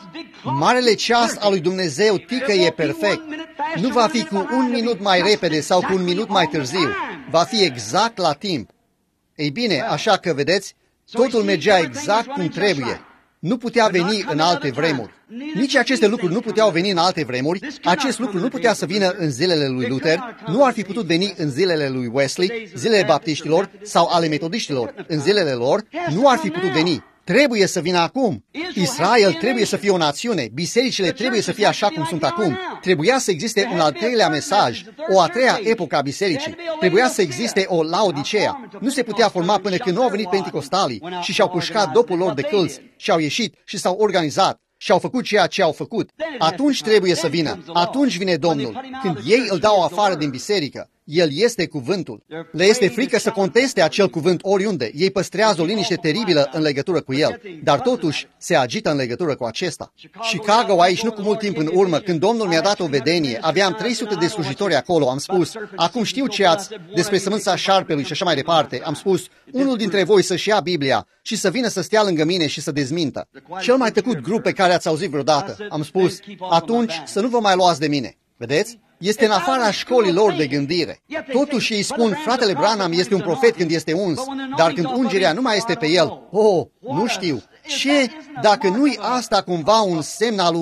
Speaker 1: Marele ceas al lui Dumnezeu ticăie perfect. Nu va fi cu un minut mai repede sau cu un minut mai târziu. Va fi exact la timp. Ei bine, așa că vedeți, totul mergea exact cum trebuie. Nu putea veni în alte vremuri. Nici aceste lucruri nu puteau veni în alte vremuri. Acest lucru nu putea să vină în zilele lui Luther, nu ar fi putut veni în zilele lui Wesley, zilele baptiștilor sau ale metodiștilor. În zilele lor nu ar fi putut veni. Trebuie să vină acum. Israel trebuie să fie o națiune. Bisericile trebuie să fie așa cum sunt acum. Trebuia să existe un al treilea mesaj, o a treia epocă a bisericii. Trebuia să existe o Laodicea. Nu se putea forma până când nu au venit penticostalii și și-au pușcat dopul lor de câlți și au ieșit și s-au organizat și au făcut ceea ce au făcut. Atunci trebuie să vină. Atunci vine Domnul. Când ei îl dau afară din biserică, El este cuvântul. Le este frică să conteste acel cuvânt oriunde. Ei păstrează o liniște teribilă în legătură cu el, dar totuși se agită în legătură cu acesta. Chicago, aici nu cu mult timp în urmă, când Domnul mi-a dat o vedenie, aveam 300 de slujitori acolo, am spus, acum știu ce ați despre sămânța șarpelui și așa mai departe. Am spus, unul dintre voi să-și ia Biblia și să vină să stea lângă mine și să dezmintă. Cel mai tăcut grup pe care ați auzit vreodată. Am spus, atunci să nu vă mai luați de mine. Vedeți? Este în afara școlii lor de gândire. Totuși ei spun, fratele Branham este un profet când este uns, dar când ungerea nu mai este pe el, nu știu. Ce dacă nu-i asta cumva un semn al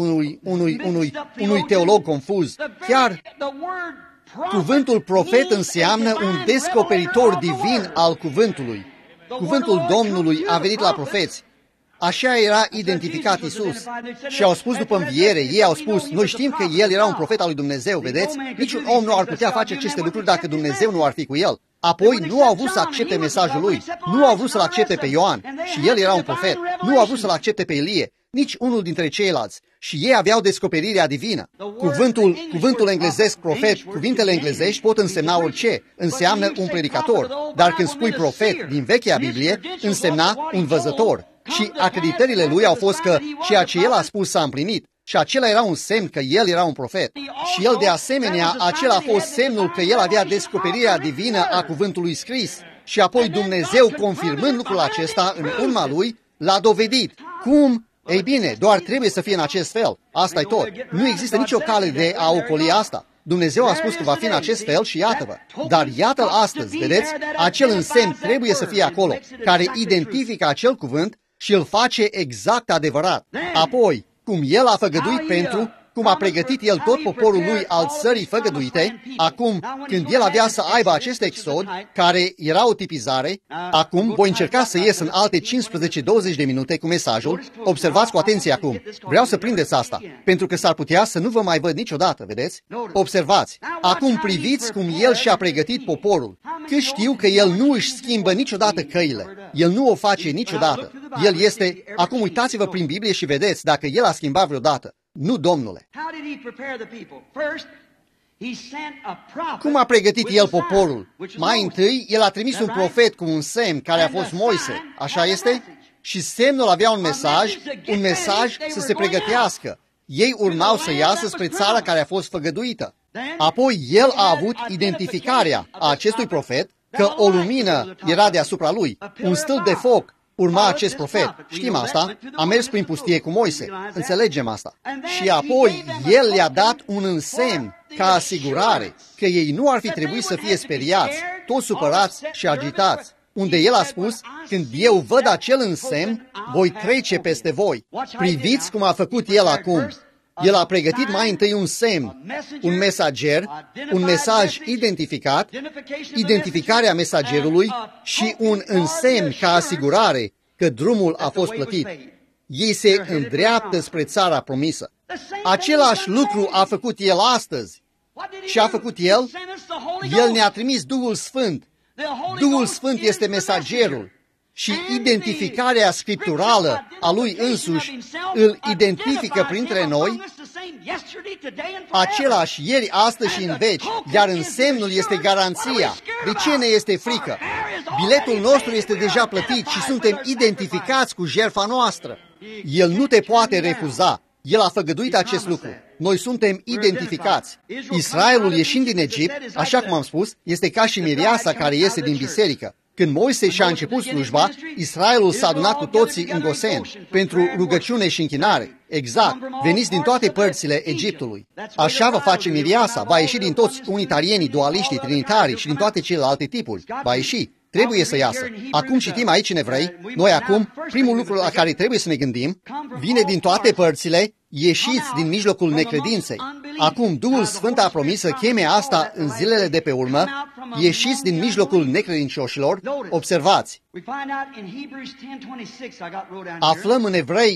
Speaker 1: unui teolog confuz? Chiar cuvântul profet înseamnă un descoperitor divin al cuvântului. Cuvântul Domnului a venit la profeți. Așa era identificat Iisus. Și au spus după înviere, ei au spus, noi știm că El era un profet al lui Dumnezeu, vedeți? Niciun om nu ar putea face aceste lucruri dacă Dumnezeu nu ar fi cu El. Apoi nu au vrut să accepte mesajul lui, nu au vrut să-l accepte pe Ioan și el era un profet, nu au vrut să-l accepte pe Ilie, nici unul dintre ceilalți. Și ei aveau descoperirea divină. Cuvântul englezesc profet, cuvintele englezești pot însemna orice, înseamnă un predicator, dar când spui profet din vechea Biblie, însemna un văzător. Și acreditările lui au fost că ceea ce el a spus s-a împlinit. Și acela era un semn că el era un profet. Și el de asemenea, acela a fost semnul că el avea descoperirea divină a cuvântului scris. Și apoi Dumnezeu, confirmând lucrul acesta în urma lui, l-a dovedit. Cum? Ei bine, doar trebuie să fie în acest fel. Asta e tot. Nu există nicio cale de a ocoli asta. Dumnezeu a spus că va fi în acest fel și iată-vă. Dar iată-l astăzi, vedeți? Acel însemn trebuie să fie acolo, care identifică acel cuvânt și îl face exact adevărat. Apoi, cum el a făgăduit pentru, cum a pregătit el tot poporul lui al țării făgăduite, acum, când el avea să aibă acest exod, care era o tipizare, acum voi încerca să ies în alte 15-20 de minute cu mesajul. Observați cu atenție acum. Vreau să prindeți asta, pentru că s-ar putea să nu vă mai văd niciodată, vedeți? Observați. Acum priviți cum el și-a pregătit poporul. Că știu că el nu își schimbă niciodată căile. El nu o face niciodată. El este... Acum uitați-vă prin Biblie și vedeți dacă el a schimbat vreodată. Nu, Domnule. Cum a pregătit el poporul? Mai întâi, el a trimis un profet cu un semn care a fost Moise. Așa este? Și semnul avea un mesaj să se pregătească. Ei urmau să iasă spre țara care a fost făgăduită. Apoi el a avut identificarea a acestui profet că o lumină era deasupra lui, un stâlp de foc. Urma acest profet. Știm asta. A mers prin pustie cu Moise. Înțelegem asta. Și apoi el le-a dat un însemn ca asigurare că ei nu ar fi trebuit să fie speriați, toți supărați și agitați. Unde el a spus, când eu văd acel însemn, voi trece peste voi. Priviți cum a făcut el acum. El a pregătit mai întâi un semn, un mesager, un mesaj identificat, identificarea mesagerului și un însemn ca asigurare că drumul a fost plătit. Ei se îndreaptă spre țara promisă. Același lucru a făcut el astăzi. Și a făcut el? El ne-a trimis Duhul Sfânt. Duhul Sfânt este mesagerul. și identificarea scripturală a lui însuși îl identifică printre noi, același ieri, astăzi și în veci, iar însemnul este garanția. De ce ne este frică? Biletul nostru este deja plătit și suntem identificați cu jertfa noastră. El nu te poate refuza. El a făgăduit acest lucru. Noi suntem identificați. Israelul ieșind din Egipt, așa cum am spus, este ca și mireasa care iese din biserică. Când Moise și-a început slujba, Israelul s-a adunat cu toții în Gosen pentru rugăciune și închinare. Exact, veniți din toate părțile Egiptului. Așa va face mireasa, va ieși din toți unitarienii, dualiștii, trinitarii și din toate celelalte tipuri. Va ieși. Trebuie să iasă. Acum citim aici în Evrei, noi acum, primul lucru la care trebuie să ne gândim, vine din toate părțile, ieșiți din mijlocul necredinței. Acum Duhul Sfânt a promis să cheme asta în zilele de pe urmă, ieșiți din mijlocul necredincioșilor. Observați. Aflăm în Evrei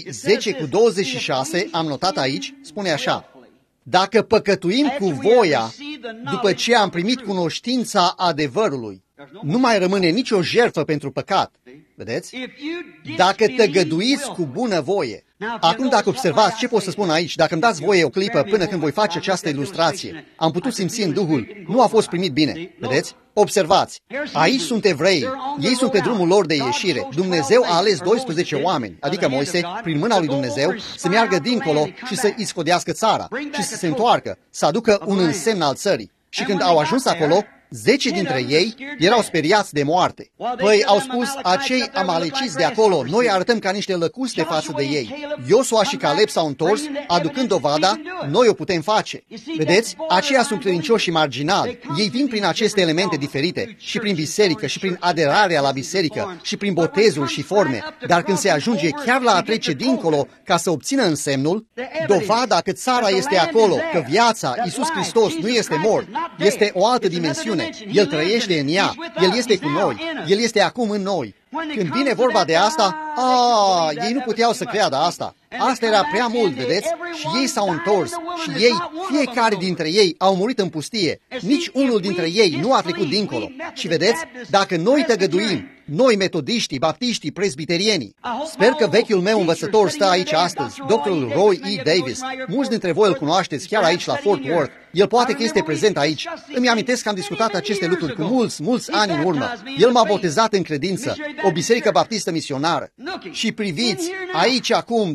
Speaker 1: 10:26, am notat aici, spune așa: dacă păcătuim cu voia, după ce am primit cunoștința adevărului, nu mai rămâne nicio jertfă pentru păcat. Vedeți? Dacă tăgăduiți cu bună voie. Acum, dacă observați, ce pot să spun aici? Dacă îmi dați voie o clipă până când voi face această ilustrație, am putut simți în Duhul, nu a fost primit bine. Vedeți? Observați. Aici sunt evrei. Ei sunt pe drumul lor de ieșire. Dumnezeu a ales 12 oameni, adică Moise, prin mâna lui Dumnezeu, să meargă dincolo și să iscodească țara și să se întoarcă, să aducă un însemn al țării. Și când au ajuns acolo, 10 dintre ei erau speriați de moarte. Păi au spus acei amaleciți de acolo, noi arătăm ca niște lăcuste față de ei. Iosua și Caleb s-au întors, aducând dovada, noi o putem face. Vedeți? Aceia sunt credincioși și marginali. Ei vin prin aceste elemente diferite, și prin biserică, și prin aderarea la biserică, și prin botezuri și forme. Dar când se ajunge chiar la a trece dincolo ca să obțină însemnul, dovada că țara este acolo, că viața, Iisus Hristos, nu este mort, este o altă dimensiune. El trăiește în ea, El este cu noi, El este acum în noi. Când vine vorba de asta, ei nu puteau să creadă asta. Asta era prea mult, vedeți? Și ei s-au întors și ei, fiecare dintre ei, au murit în pustie. Nici unul dintre ei nu a trecut dincolo. Și vedeți, dacă noi tăgăduim, noi metodiștii, baptiștii, presbiterienii, sper că vechiul meu învățător stă aici astăzi, doctorul Roy E. Davis. Mulți dintre voi îl cunoașteți chiar aici la Fort Worth. El poate că este prezent aici. Îmi amintesc că am discutat aceste lucruri cu mulți ani în urmă. El m-a botezat în credință, o biserică baptistă misionară. Și priviți, aici acum,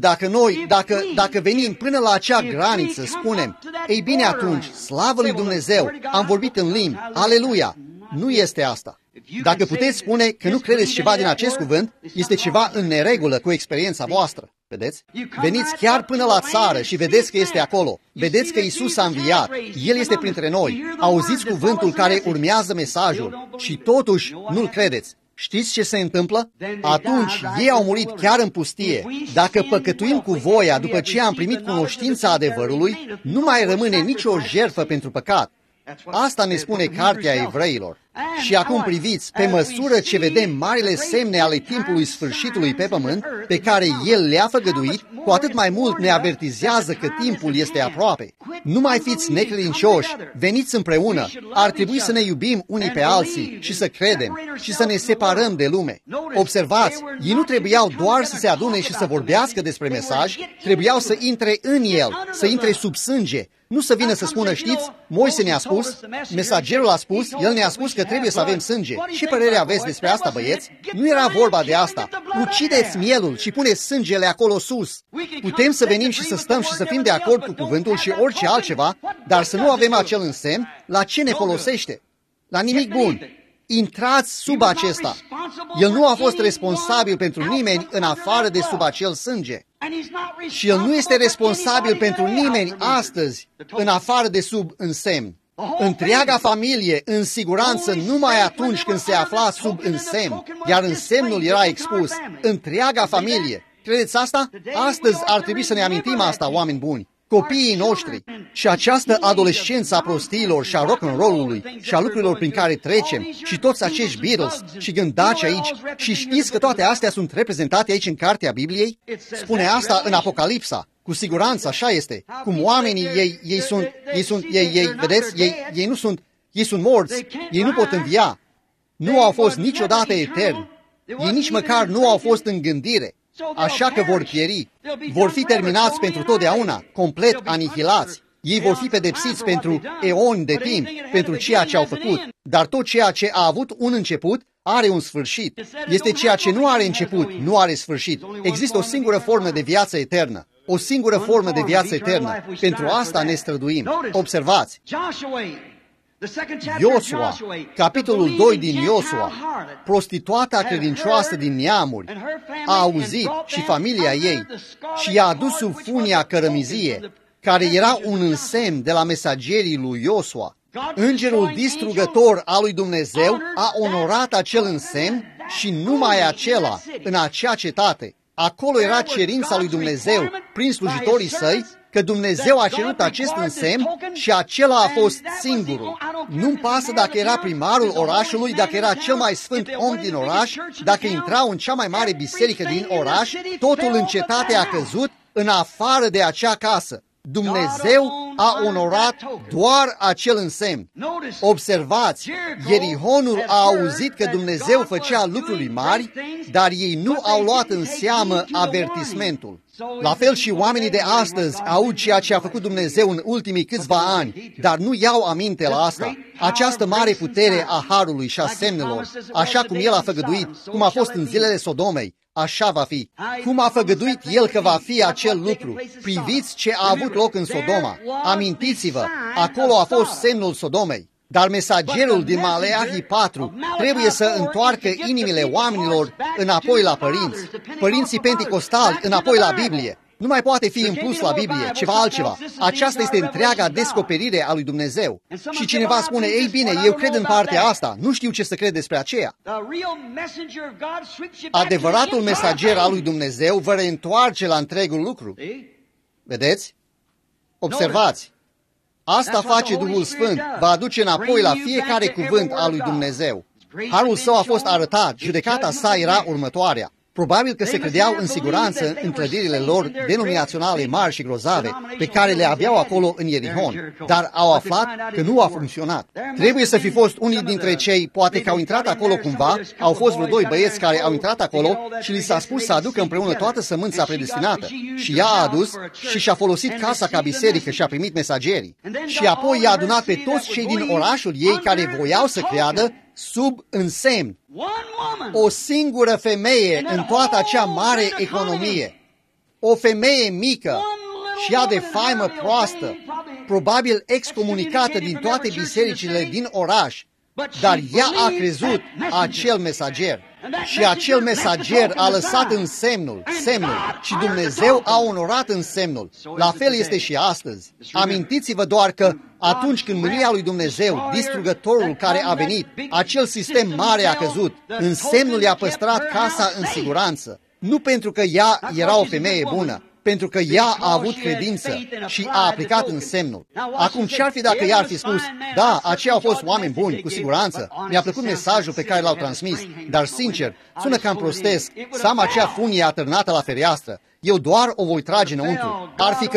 Speaker 1: dacă venim până la acea graniță, spunem, ei bine atunci, slavă lui Dumnezeu, am vorbit în limbi, aleluia. Nu este asta. Dacă puteți spune că nu credeți ceva din acest cuvânt, este ceva în neregulă cu experiența voastră. Vedeți? Veniți chiar până la țară și vedeți că este acolo. Vedeți că Iisus a înviat. El este printre noi. Auziți cuvântul care urmează mesajul și totuși nu-l credeți. Știți ce se întâmplă? Atunci ei au murit chiar în pustie. Dacă păcătuim cu voia după ce am primit cunoștința adevărului, nu mai rămâne nicio jertfă pentru păcat. Asta ne spune Cartea Evreilor. Și acum priviți, pe măsură ce vedem marile semne ale timpului sfârșitului pe pământ, pe care El le-a făgăduit, cu atât mai mult ne avertizează că timpul este aproape. Nu mai fiți necredincioși, veniți împreună. Ar trebui să ne iubim unii pe alții și să credem și să ne separăm de lume. Observați, ei nu trebuiau doar să se adune și să vorbească despre mesaj, trebuiau să intre în el, să intre sub sânge. Nu să vină să spună, știți, Moise ne-a spus, mesagerul a spus, el ne-a spus că trebuie să avem sânge. Ce părere aveți despre asta, băieți? Nu era vorba de asta. Ucideți mielul și puneți sângele acolo sus. Putem să venim și să stăm și să fim de acord cu cuvântul și orice altceva, dar să nu avem acel însemn, la ce ne folosește? La nimic bun. Intrați sub acesta. El nu a fost responsabil pentru nimeni în afară de sub acel sânge. Și el nu este responsabil pentru nimeni astăzi în afară de sub însemn. Întreaga familie în siguranță numai atunci când se afla sub însemn, iar însemnul era expus. Întreaga familie. Credeți asta? Astăzi ar trebui să ne amintim asta, oameni buni. Copiii noștri și această adolescență a prostiilor și a rock'n'roll-ului și a lucrurilor prin care trecem și toți acești Beatles și gândaci aici și știți că toate astea sunt reprezentate aici în Cartea Bibliei? Spune asta în Apocalipsa. Cu siguranță așa este. Cum oamenii, vedeți, ei sunt morți, ei nu pot învia. Nu au fost niciodată eterni. Ei nici măcar nu au fost în gândire, așa că vor pieri. Vor fi terminați pentru totdeauna, complet anihilați. Ei vor fi pedepsiți pentru eoni de timp, pentru ceea ce au făcut. Dar tot ceea ce a avut un început are un sfârșit. Este ceea ce nu are început, nu are sfârșit. Există o singură formă de viață eternă. O singură formă de viață eternă. Pentru asta ne străduim. Observați. Iosua, capitolul 2 din Iosua, prostituata credincioasă din neamuri, a auzit și familia ei și i-a adus sub funia cărămizie, care era un însemn de la mesagerii lui Iosua. Îngerul distrugător al lui Dumnezeu a onorat acel însemn și numai acela în acea cetate. Acolo era cerința lui Dumnezeu prin slujitorii săi, că Dumnezeu a cerut acest însemn și acela a fost singurul. Nu-mi pasă dacă era primarul orașului, dacă era cel mai sfânt om din oraș, dacă intrau în cea mai mare biserică din oraș, totul în cetate a căzut în afară de acea casă. Dumnezeu a onorat doar acel însemn. Observați, Ierihonul a auzit că Dumnezeu făcea lucruri mari, dar ei nu au luat în seamă avertismentul. La fel și oamenii de astăzi aud ceea ce a făcut Dumnezeu în ultimii câțiva ani, dar nu iau aminte la asta. Această mare putere a harului și a semnelor, așa cum El a făgăduit, cum a fost în zilele Sodomei, așa va fi. Cum a făgăduit El că va fi acel lucru? Priviți ce a avut loc în Sodoma. Amintiți-vă, acolo a fost semnul Sodomei. Dar mesagerul din Maleahi 4 trebuie să întoarcă inimile oamenilor înapoi la părinți. Părinții penticostali înapoi la Biblie. Nu mai poate fi în plus la Biblie, ceva altceva. Aceasta este întreaga descoperire a lui Dumnezeu. Și cineva spune, ei bine, eu cred în partea asta, nu știu ce să cred despre aceea. Adevăratul mesager al lui Dumnezeu vă reîntoarce la întregul lucru. Vedeți? Observați. Asta face Duhul Sfânt, va aduce înapoi la fiecare cuvânt al lui Dumnezeu. Harul său a fost arătat, judecata sa era următoarea. Probabil că se credeau în siguranță în clădirile lor denominaționale mari și grozave, pe care le aveau acolo în Ierihon, dar au aflat că nu a funcționat. Trebuie să fi fost unii dintre cei, poate că au intrat acolo cumva, au fost vreo doi băieți care au intrat acolo și li s-a spus să aducă împreună toată sămânța predestinată. Și ea a adus și și-a folosit casa ca biserică și a primit mesagerii. Și apoi i-a adunat pe toți cei din orașul ei care voiau să creadă sub însemn. O singură femeie în toată acea mare economie. O femeie mică și ea de faimă proastă, probabil excomunicată din toate bisericile din oraș, dar ea a crezut acel mesager. Și acel mesager a lăsat însemnul, semnul, și Dumnezeu a onorat însemnul. La fel este și astăzi. Amintiți-vă doar că atunci când mânia lui Dumnezeu, distrugătorul care a venit, acel sistem mare a căzut, însemnul i-a păstrat casa în siguranță. Nu pentru că ea era o femeie bună, pentru că ea a avut credință și a aplicat însemnul. Acum, ce-ar fi dacă ea ar fi spus, da, aceia au fost oameni buni, cu siguranță, mi-a plăcut mesajul pe care l-au transmis, dar, sincer, sună cam prostesc, să am acea funie atârnată la fereastră, eu doar o voi trage înăuntru.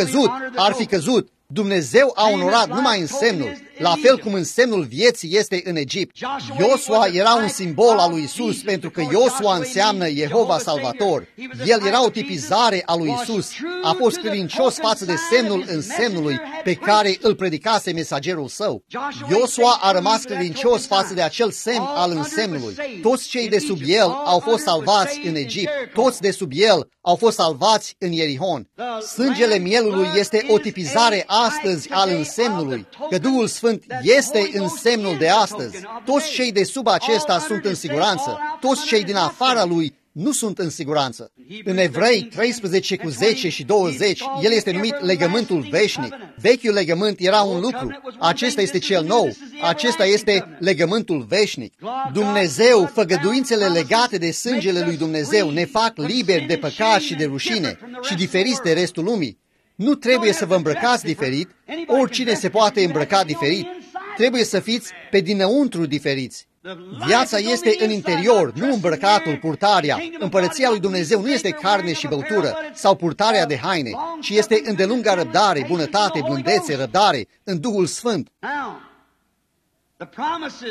Speaker 1: Ar fi căzut. Dumnezeu a onorat numai însemnul, la fel cum însemnul vieții este în Egipt. Iosua era un simbol al lui Isus, pentru că Iosua înseamnă Jehova Salvator. El era o tipizare a lui Isus. A fost credincios față de semnul însemnului pe care îl predicase mesagerul său. Iosua a rămas credincios față de acel semn al însemnului. Toți cei de sub el au fost salvați în Egipt. Toți de sub el au fost salvați în Ierihon. Sângele mielului este o tipizare astăzi al însemnului, că Duhul Sfânt este însemnul de astăzi. Toți cei de sub acesta sunt în siguranță. Toți cei din afara lui nu sunt în siguranță. În Evrei 13 cu 10 și 20, el este numit legământul veșnic. Vechiul legământ era un lucru. Acesta este cel nou. Acesta este legământul veșnic. Dumnezeu, făgăduințele legate de sângele lui Dumnezeu ne fac liberi de păcat și de rușine și diferiți de restul lumii. Nu trebuie să vă îmbrăcați diferit, oricine se poate îmbrăca diferit. Trebuie să fiți pe dinăuntru diferiți. Viața este în interior, nu îmbrăcatul, purtarea. Împărăția lui Dumnezeu nu este carne și băutură sau purtarea de haine, ci este îndelunga răbdare, bunătate, blândețe, răbdare în Duhul Sfânt.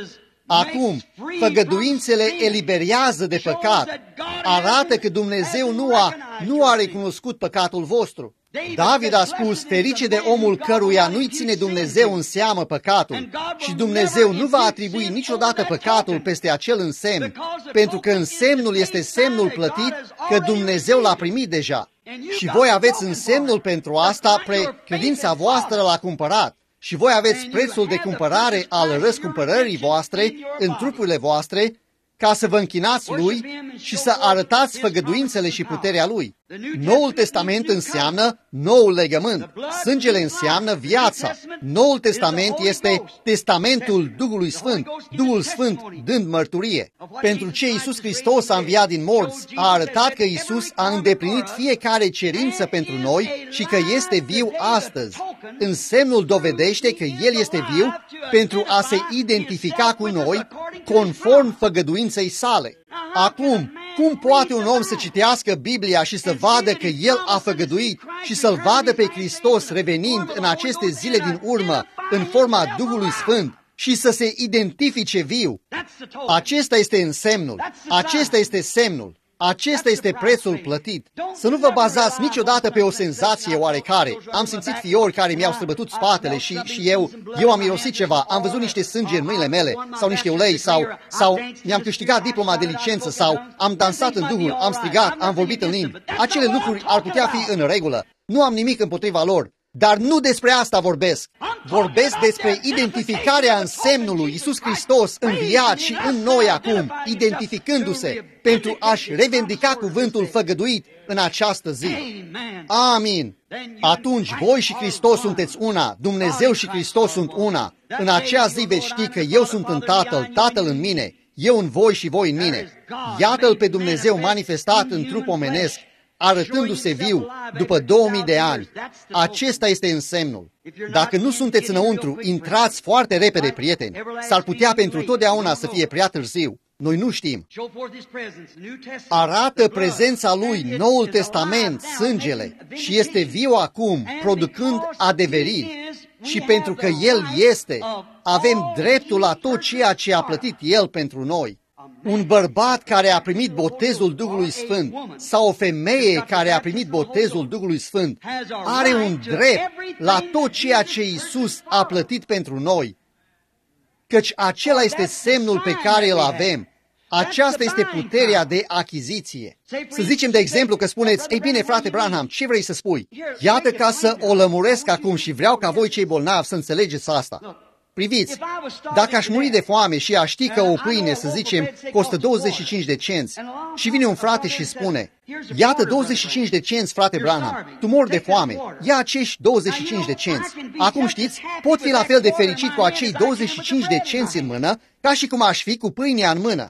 Speaker 1: Acum, făgăduințele eliberează de păcat. Arată că Dumnezeu nu a recunoscut păcatul vostru. David a spus, ferice de omul căruia nu-i ține Dumnezeu în seamă păcatul și Dumnezeu nu va atribui niciodată păcatul peste acel însemn, pentru că însemnul este semnul plătit că Dumnezeu l-a primit deja. Și voi aveți însemnul pentru asta pre credința voastră l-a cumpărat. Și voi aveți prețul de cumpărare al răscumpărării voastre în trupurile voastre, ca să vă închinați Lui și să arătați făgăduințele și puterea Lui. Noul Testament înseamnă noul legământ. Sângele înseamnă viața. Noul Testament este testamentul Duhului Sfânt, Duhul Sfânt dând mărturie. Pentru ce Iisus Hristos a înviat din morți, a arătat că Iisus a îndeplinit fiecare cerință pentru noi și că este viu astăzi. Însemnul dovedește că El este viu pentru a se identifica cu noi conform făgăduinței sale. Acum, cum poate un om să citească Biblia și să vadă că El a făgăduit și să-L vadă pe Hristos revenind în aceste zile din urmă în forma Duhului Sfânt și să se identifice viu? Acesta este însemnul, acesta este semnul. Acesta este prețul plătit. Să nu vă bazați niciodată pe o senzație oarecare. Am simțit fiori care mi-au străbătut spatele și eu am mirosit ceva, am văzut niște sânge în mâinile mele, sau niște ulei, sau mi-am câștigat diploma de licență, sau am dansat în Duhul, am strigat, am vorbit în limbi. Acele lucruri ar putea fi în regulă. Nu am nimic împotriva lor. Dar nu despre asta vorbesc. Vorbesc despre identificarea însemnului Iisus Hristos înviat și în noi acum, identificându-se pentru a-și revendica cuvântul făgăduit în această zi. Amin. Atunci voi și Hristos sunteți una, Dumnezeu și Hristos sunt una. În acea zi veți ști că eu sunt în Tatăl, Tatăl în mine, eu în voi și voi în mine. Iată-L pe Dumnezeu manifestat în trup omenesc, arătându-se viu după 2000 de ani. Acesta este însemnul. Dacă nu sunteți înăuntru, intrați foarte repede, prieteni. S-ar putea pentru totdeauna să fie prea târziu. Noi nu știm. Arată prezența Lui, Noul Testament, sângele, și este viu acum, producând adeveriri. Și pentru că El este, avem dreptul la tot ceea ce a plătit El pentru noi. Un bărbat care a primit botezul Duhului Sfânt sau o femeie care a primit botezul Duhului Sfânt are un drept la tot ceea ce Iisus a plătit pentru noi, căci acela este semnul pe care îl avem. Aceasta este puterea de achiziție. Să zicem, de exemplu, că spuneți, ei bine, frate Branham, ce vrei să spui? Iată, ca să o lămuresc acum și vreau ca voi cei bolnavi să înțelegeți asta. Priviți, dacă aș muri de foame și aș ști că o pâine, să zicem, costă 25 de cenți și vine un frate și spune, iată 25 de cenți, frate Branham, tu mori de foame, ia acești 25 de cenți. Acum știți, pot fi la fel de fericit cu acei 25 de cenți în mână ca și cum aș fi cu pâinea în mână.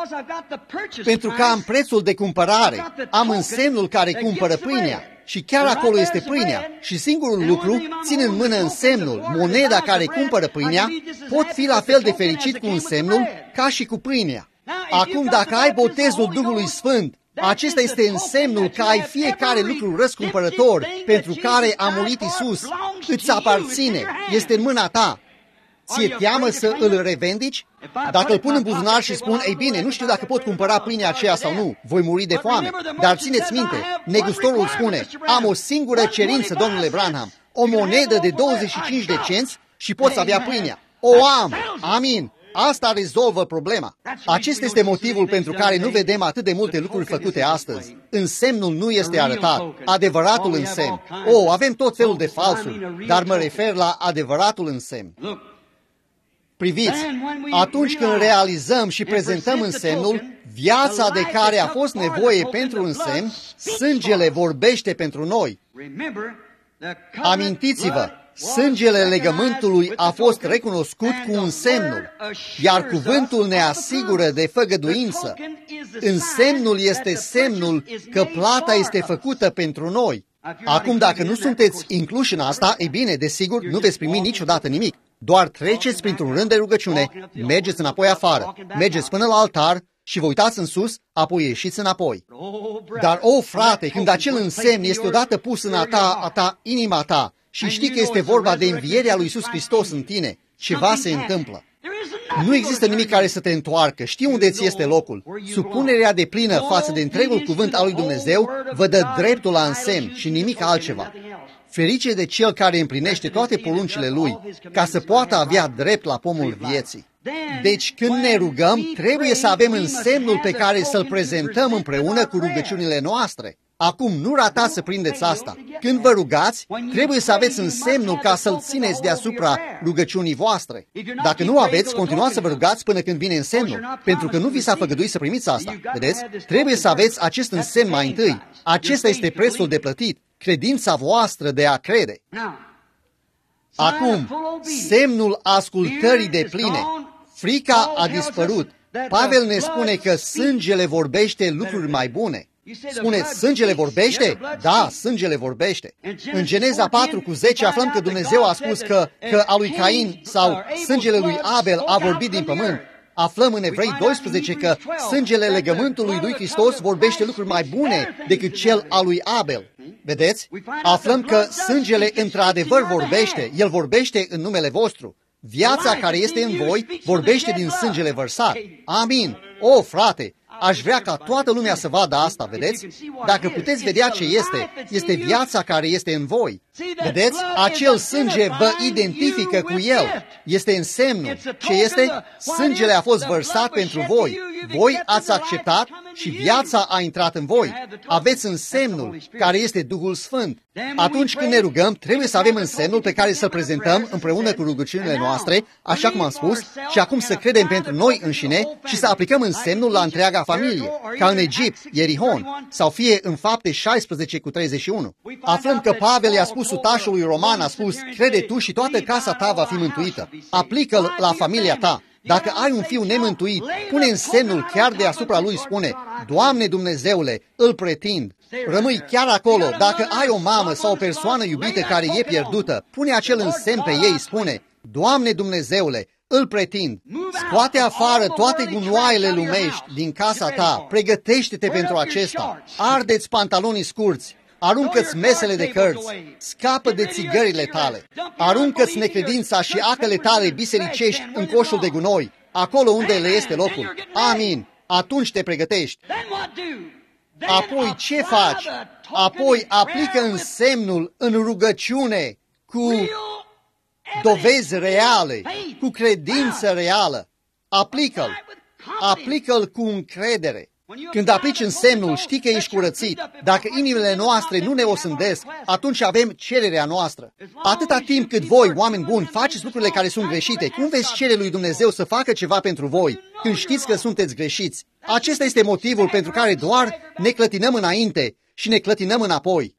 Speaker 1: Pentru că am prețul de cumpărare, am însemnul care cumpără pâinea. Și chiar acolo este pâinea. Și singurul lucru, țin în mână însemnul, moneda care cumpără pâinea, pot fi la fel de fericit cu însemnul ca și cu pâinea. Acum, dacă ai botezul Duhului Sfânt, acesta este însemnul că ai fiecare lucru răscumpărător pentru care a murit Iisus, îți aparține, este în mâna ta. Ți-e teamă să îl revendici? Dacă îl pun în buzunar și spun, ei bine, nu știu dacă pot cumpăra pâinea aceea sau nu, voi muri de foame. Dar țineți minte, negustorul spune, am o singură cerință, domnule Branham, o monedă de 25 de cenți și poți avea pâinea. O am! Amin! Asta rezolvă problema. Acesta este motivul pentru care nu vedem atât de multe lucruri făcute astăzi. Însemnul nu este arătat, adevăratul însemn. Avem tot felul de falsuri, dar mă refer la adevăratul însemn. Priviți, atunci când realizăm și prezentăm însemnul, viața de care a fost nevoie pentru însemn, sângele vorbește pentru noi. Amintiți-vă, sângele legământului a fost recunoscut cu însemnul, iar cuvântul ne asigură de făgăduință. Însemnul este semnul că plata este făcută pentru noi. Acum, dacă nu sunteți incluși în asta, e bine, desigur, nu veți primi niciodată nimic. Doar treceți printr-un rând de rugăciune, mergeți înapoi afară, mergeți până la altar și vă uitați în sus, apoi ieșiți înapoi. Dar, frate, când acel însemn este odată pus în a ta, inima ta, și știi că este vorba de învierea lui Iisus Hristos în tine, ceva se întâmplă. Nu există nimic care să te întoarcă. Știi unde ți este locul. Supunerea deplină față de întregul cuvânt al lui Dumnezeu vă dă dreptul la însemn și nimic altceva. Ferice de cel care împlinește toate poruncile lui, ca să poată avea drept la pomul vieții. Deci când ne rugăm, trebuie să avem însemnul pe care să-l prezentăm împreună cu rugăciunile noastre. Acum, nu ratați să prindeți asta. Când vă rugați, trebuie să aveți însemnul ca să-l țineți deasupra rugăciunii voastre. Dacă nu aveți, continuați să vă rugați până când vine însemnul, pentru că nu vi s-a făgăduit să primiți asta. Vedeți? Trebuie să aveți acest însemn mai întâi. Acesta este prețul de plătit, credința voastră de a crede. Acum, semnul ascultării de pline. Frica a dispărut. Pavel ne spune că sângele vorbește lucruri mai bune. Spuneți, sângele vorbește? Da, sângele vorbește. În Geneza 4:10 aflăm că Dumnezeu a spus că a lui Cain sau sângele lui Abel a vorbit din pământ. Aflăm în Evrei 12 că sângele legământului lui Hristos vorbește lucruri mai bune decât cel al lui Abel. Vedeți? Aflăm că sângele într-adevăr vorbește. El vorbește în numele vostru. Viața care este în voi vorbește din sângele vărsat. Amin. O, frate, aș vrea ca toată lumea să vadă asta, vedeți? Dacă puteți vedea ce este viața care este în voi. Vedeți? Acel sânge vă identifică cu el. Este însemnul. Ce este? Sângele a fost vărsat pentru voi. Voi ați acceptat și viața a intrat în voi. Aveți însemnul care este Duhul Sfânt. Atunci când ne rugăm, trebuie să avem însemnul pe care să-l prezentăm împreună cu rugăciunile noastre, așa cum am spus, și acum să credem pentru noi înșine și să aplicăm însemnul la întreaga familie, ca în Egipt, Ierihon, sau fie în Fapte 16:31. Aflăm că Pavel i-a spus sutașului roman, a spus, crede tu și toată casa ta va fi mântuită. Aplică-l la familia ta. Dacă ai un fiu nemântuit, pune însemnul chiar deasupra lui, spune, Doamne Dumnezeule, îl pretind. Rămâi chiar acolo. Dacă ai o mamă sau o persoană iubită care e pierdută, pune acel însemn pe ei, spune, Doamne Dumnezeule, îl pretind. Scoate afară toate gunoaiele lumești din casa ta, pregătește-te pentru acesta. Arde-ți pantalonii scurți, aruncă-ți mesele de cărți, scapă de țigările tale, aruncă-ți necredința și acele tale bisericești în coșul de gunoi, acolo unde le este locul. Amin. Atunci te pregătești. Apoi ce faci? Apoi aplică însemnul în rugăciune cu dovezi reale, cu credință reală. Aplică-l. Aplică-l cu încredere. Când aplici însemnul, știi că ești curățit. Dacă inimile noastre nu ne osândesc, atunci avem cererea noastră. Atâta timp cât voi, oameni buni, faceți lucrurile care sunt greșite, cum veți cere lui Dumnezeu să facă ceva pentru voi, când știți că sunteți greșiți? Acesta este motivul pentru care doar ne clătinăm înainte și ne clătinăm înapoi.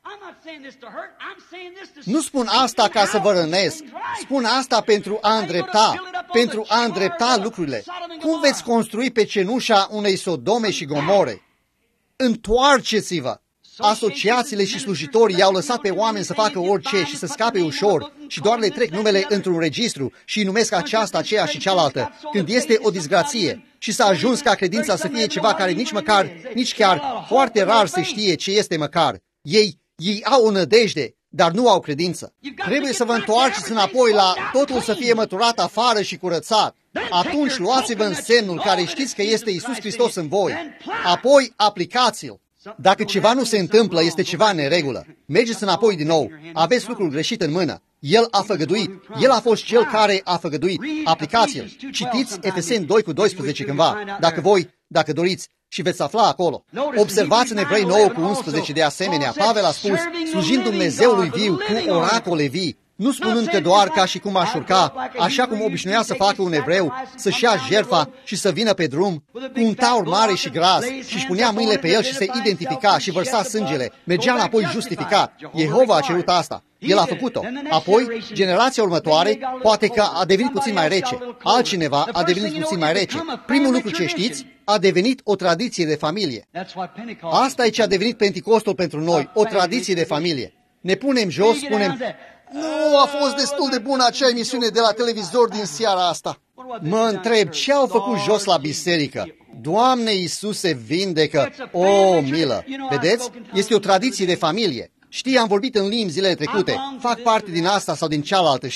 Speaker 1: Nu spun asta ca să vă rănesc, spun asta pentru a îndrepta lucrurile. Cum veți construi pe cenușa unei Sodome și Gomore? Întoarceți-vă! Asociațiile și slujitorii i-au lăsat pe oameni să facă orice și să scape ușor și doar le trec numele într-un registru și îi numesc aceasta, aceea și cealaltă, când este o disgrație și s-a ajuns ca credința să fie ceva care nici chiar foarte rar se știe ce este măcar. Ei au o nădejde, dar nu au credință. Trebuie să vă întoarceți înapoi la totul să fie măturat afară și curățat. Atunci luați-vă însemnul care știți că este Iisus Hristos în voi. Apoi aplicați-l. Dacă ceva nu se întâmplă, este ceva în neregulă. Mergeți înapoi din nou. Aveți lucrul greșit în mână. El a făgăduit. El a fost cel care a făgăduit. Aplicați-l. Citiți Efeseni 2:12 cândva, dacă doriți, și veți afla acolo. Observați în Evrei 9:11 de asemenea. Pavel a spus, slujind Dumnezeului viu cu oracole vii, nu spunând că doar ca și cum aș urca, așa cum obișnuia să facă un evreu, să-și ia jertfa și să vină pe drum, cu un taur mare și gras, și-și punea mâinile pe el și se identifica și vărsa sângele, mergea înapoi justificat. Jehova a cerut asta. El a făcut-o. Apoi, generația următoare, poate că a devenit puțin mai rece. Altcineva a devenit puțin mai rece. Primul lucru ce știți, a devenit o tradiție de familie. Asta e ce a devenit Penticostul pentru noi, o tradiție de familie. Ne punem jos, spunem, nu a fost destul de bună acea emisiune de la televizor din seara asta. Mă întreb, ce au făcut jos la biserică? Doamne Iisuse, vindecă! O, milă! Vedeți? Este o tradiție de familie. Știi, am vorbit în limbi zilele trecute. Fac parte din asta sau din cealaltă, știi?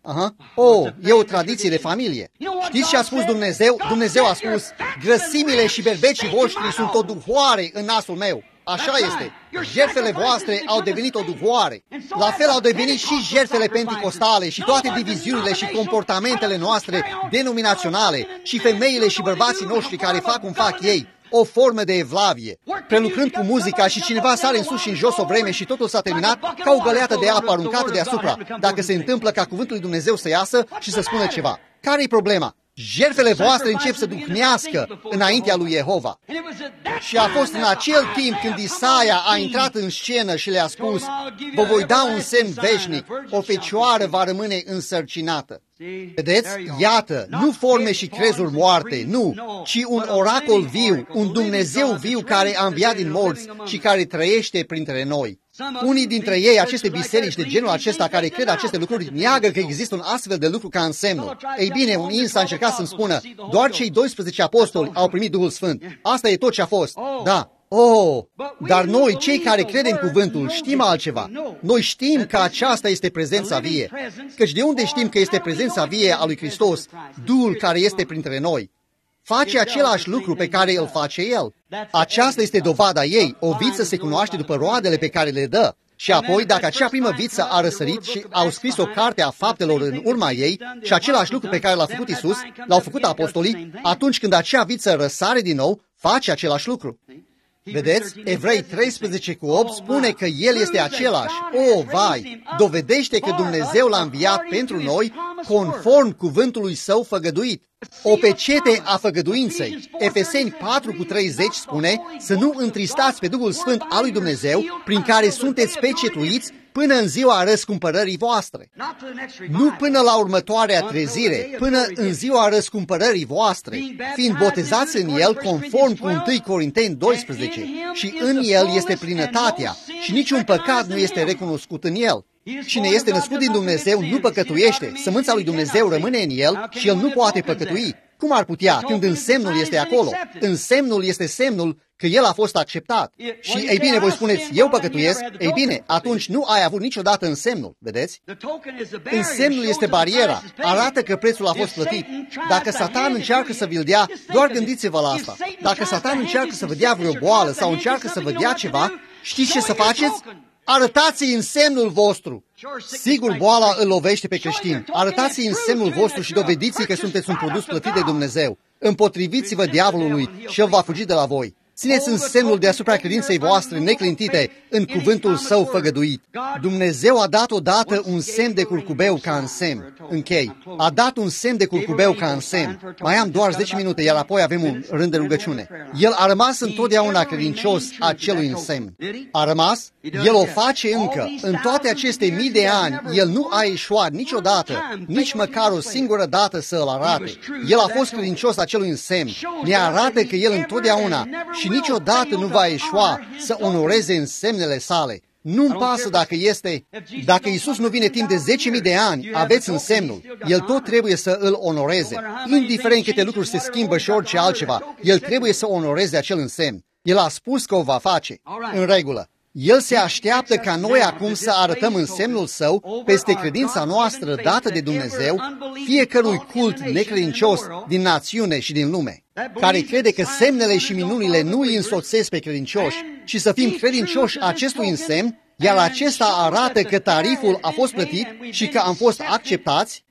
Speaker 1: E o tradiție de familie. Știți ce a spus Dumnezeu? Dumnezeu a spus, grăsimile și berbecii voștri sunt o duhoare în nasul meu. Așa este. Jertfele voastre au devenit o duhoare. La fel au devenit și jertfele penticostale și toate diviziunile și comportamentele noastre denominaționale și femeile și bărbații noștri care fac cum fac ei. O formă de evlavie, prelucrând cu muzica și cineva sare în sus și în jos o vreme și totul s-a terminat ca o găleată de apă aruncată deasupra, dacă se întâmplă ca cuvântul lui Dumnezeu să iasă și să spună ceva. Care-i problema? Jertfele voastre încep să duhnească înaintea lui Jehova. Și a fost în acel timp când Isaia a intrat în scenă și le-a spus, vă voi da un semn veșnic, o fecioară va rămâne însărcinată. Vedeți? Iată, nu forme și crezuri moarte, nu, ci un oracol viu, un Dumnezeu viu care a înviat din morți și care trăiește printre noi. Unii dintre ei, aceste biserici de genul acesta care cred aceste lucruri, neagă că există un astfel de lucru ca însemnul. Ei bine, un ins a încercat să-mi spună, doar cei 12 apostoli au primit Duhul Sfânt. Asta e tot ce a fost. Da. Dar noi, cei care credem cuvântul, știm altceva. Noi știm că aceasta este prezența vie. Căci de unde știm că este prezența vie a lui Hristos, Duhul care este printre noi? Face același lucru pe care îl face El. Aceasta este dovada ei. O viță se cunoaște după roadele pe care le dă. Și apoi, dacă acea primă viță a răsărit și au scris o carte a faptelor în urma ei și același lucru pe care l-a făcut Iisus, l-au făcut apostolii, atunci când acea viță răsare din nou, face același lucru. Vedeți? Evrei 13:8 spune că El este același. Vai! Dovedește că Dumnezeu l-a înviat pentru noi conform cuvântului Său făgăduit. O pecete a făgăduinței. Efeseni 4:30 spune să nu întristați pe Duhul Sfânt al lui Dumnezeu, prin care sunteți pecetuiți până în ziua răscumpărării voastre. Nu până la următoarea trezire, până în ziua răscumpărării voastre, fiind botezați în El conform cu 1 Corinteni 12, și în El este plinătatea și niciun păcat nu este recunoscut în El. Cine este născut din Dumnezeu nu păcătuiește, sămânța lui Dumnezeu rămâne în el și el nu poate păcătui. Cum ar putea, când însemnul este acolo? Însemnul este semnul că el a fost acceptat. Și, ei bine, voi spuneți, eu păcătuiesc? Ei bine, atunci nu ai avut niciodată însemnul, vedeți? Însemnul este bariera, arată că prețul a fost plătit. Dacă Satan încearcă să vi-l dea, doar gândiți-vă la asta. Dacă Satan încearcă să vă dea vreo boală sau încearcă să vă dea ceva, știți ce să faceți? Arătați-i însemnul vostru. Sigur, boala îl lovește pe creștin. Arătați-i însemnul vostru și dovediți-i că sunteți un produs plătit de Dumnezeu. Împotriviți-vă diavolului și el va fugi de la voi. Țineți însemnul deasupra credinței voastre neclintite în cuvântul Său făgăduit. Dumnezeu a dat odată un semn de curcubeu ca însemn. Închei. A dat un semn de curcubeu ca însemn. Mai am doar 10 minute, iar apoi avem un rând de rugăciune. El a rămas întotdeauna credincios acelui însemn. A rămas? El o face încă. În toate aceste mii de ani, El nu a eșuat niciodată, nici măcar o singură dată să îl arate. El a fost credincios acelui însemn. Ne arată că El întotdeauna și niciodată nu va eșua să onoreze însemnele sale. Nu-mi pasă dacă Iisus nu vine timp de 10.000 de ani, aveți însemnul. El tot trebuie să îl onoreze. Indiferent câte lucruri se schimbă și orice altceva, El trebuie să onoreze acel însemn. El a spus că o va face. În regulă. El se așteaptă ca noi acum să arătăm însemnul Său peste credința noastră dată de Dumnezeu fiecărui cult necredincios din națiune și din lume, care crede că semnele și minunile nu îi însoțesc pe credincioși, ci să fim credincioși acestui însemn, iar acesta arată că tariful a fost plătit și că am fost acceptați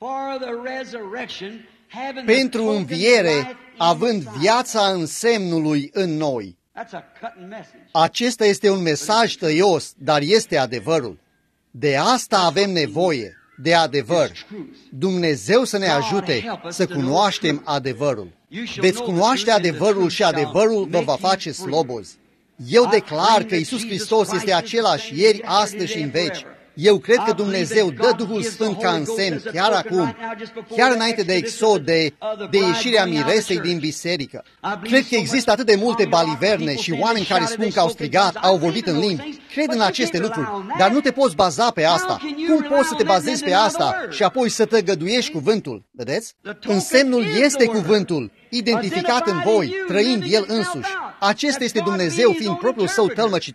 Speaker 1: pentru înviere, având viața însemnului în noi. Acesta este un mesaj tăios, dar este adevărul. De asta avem nevoie, de adevăr. Dumnezeu să ne ajute să cunoaștem adevărul. Veți cunoaște adevărul și adevărul vă va face slobozi. Eu declar că Iisus Hristos este același ieri, astăzi și în veci. Eu cred că Dumnezeu dă Duhul Sfânt ca însemn chiar acum, chiar înainte de exod, de ieșirea miresei din biserică. Cred că există atât de multe baliverne și oameni care spun că au strigat, au vorbit în limbi. Cred în aceste lucruri, dar nu te poți baza pe asta. Cum poți să te bazezi pe asta și apoi să tăgăduiești cuvântul? Vedeți? Însemnul este cuvântul, identificat în voi, trăind El însuși. Acesta este Dumnezeu fiind propriul Său tălmăcitor.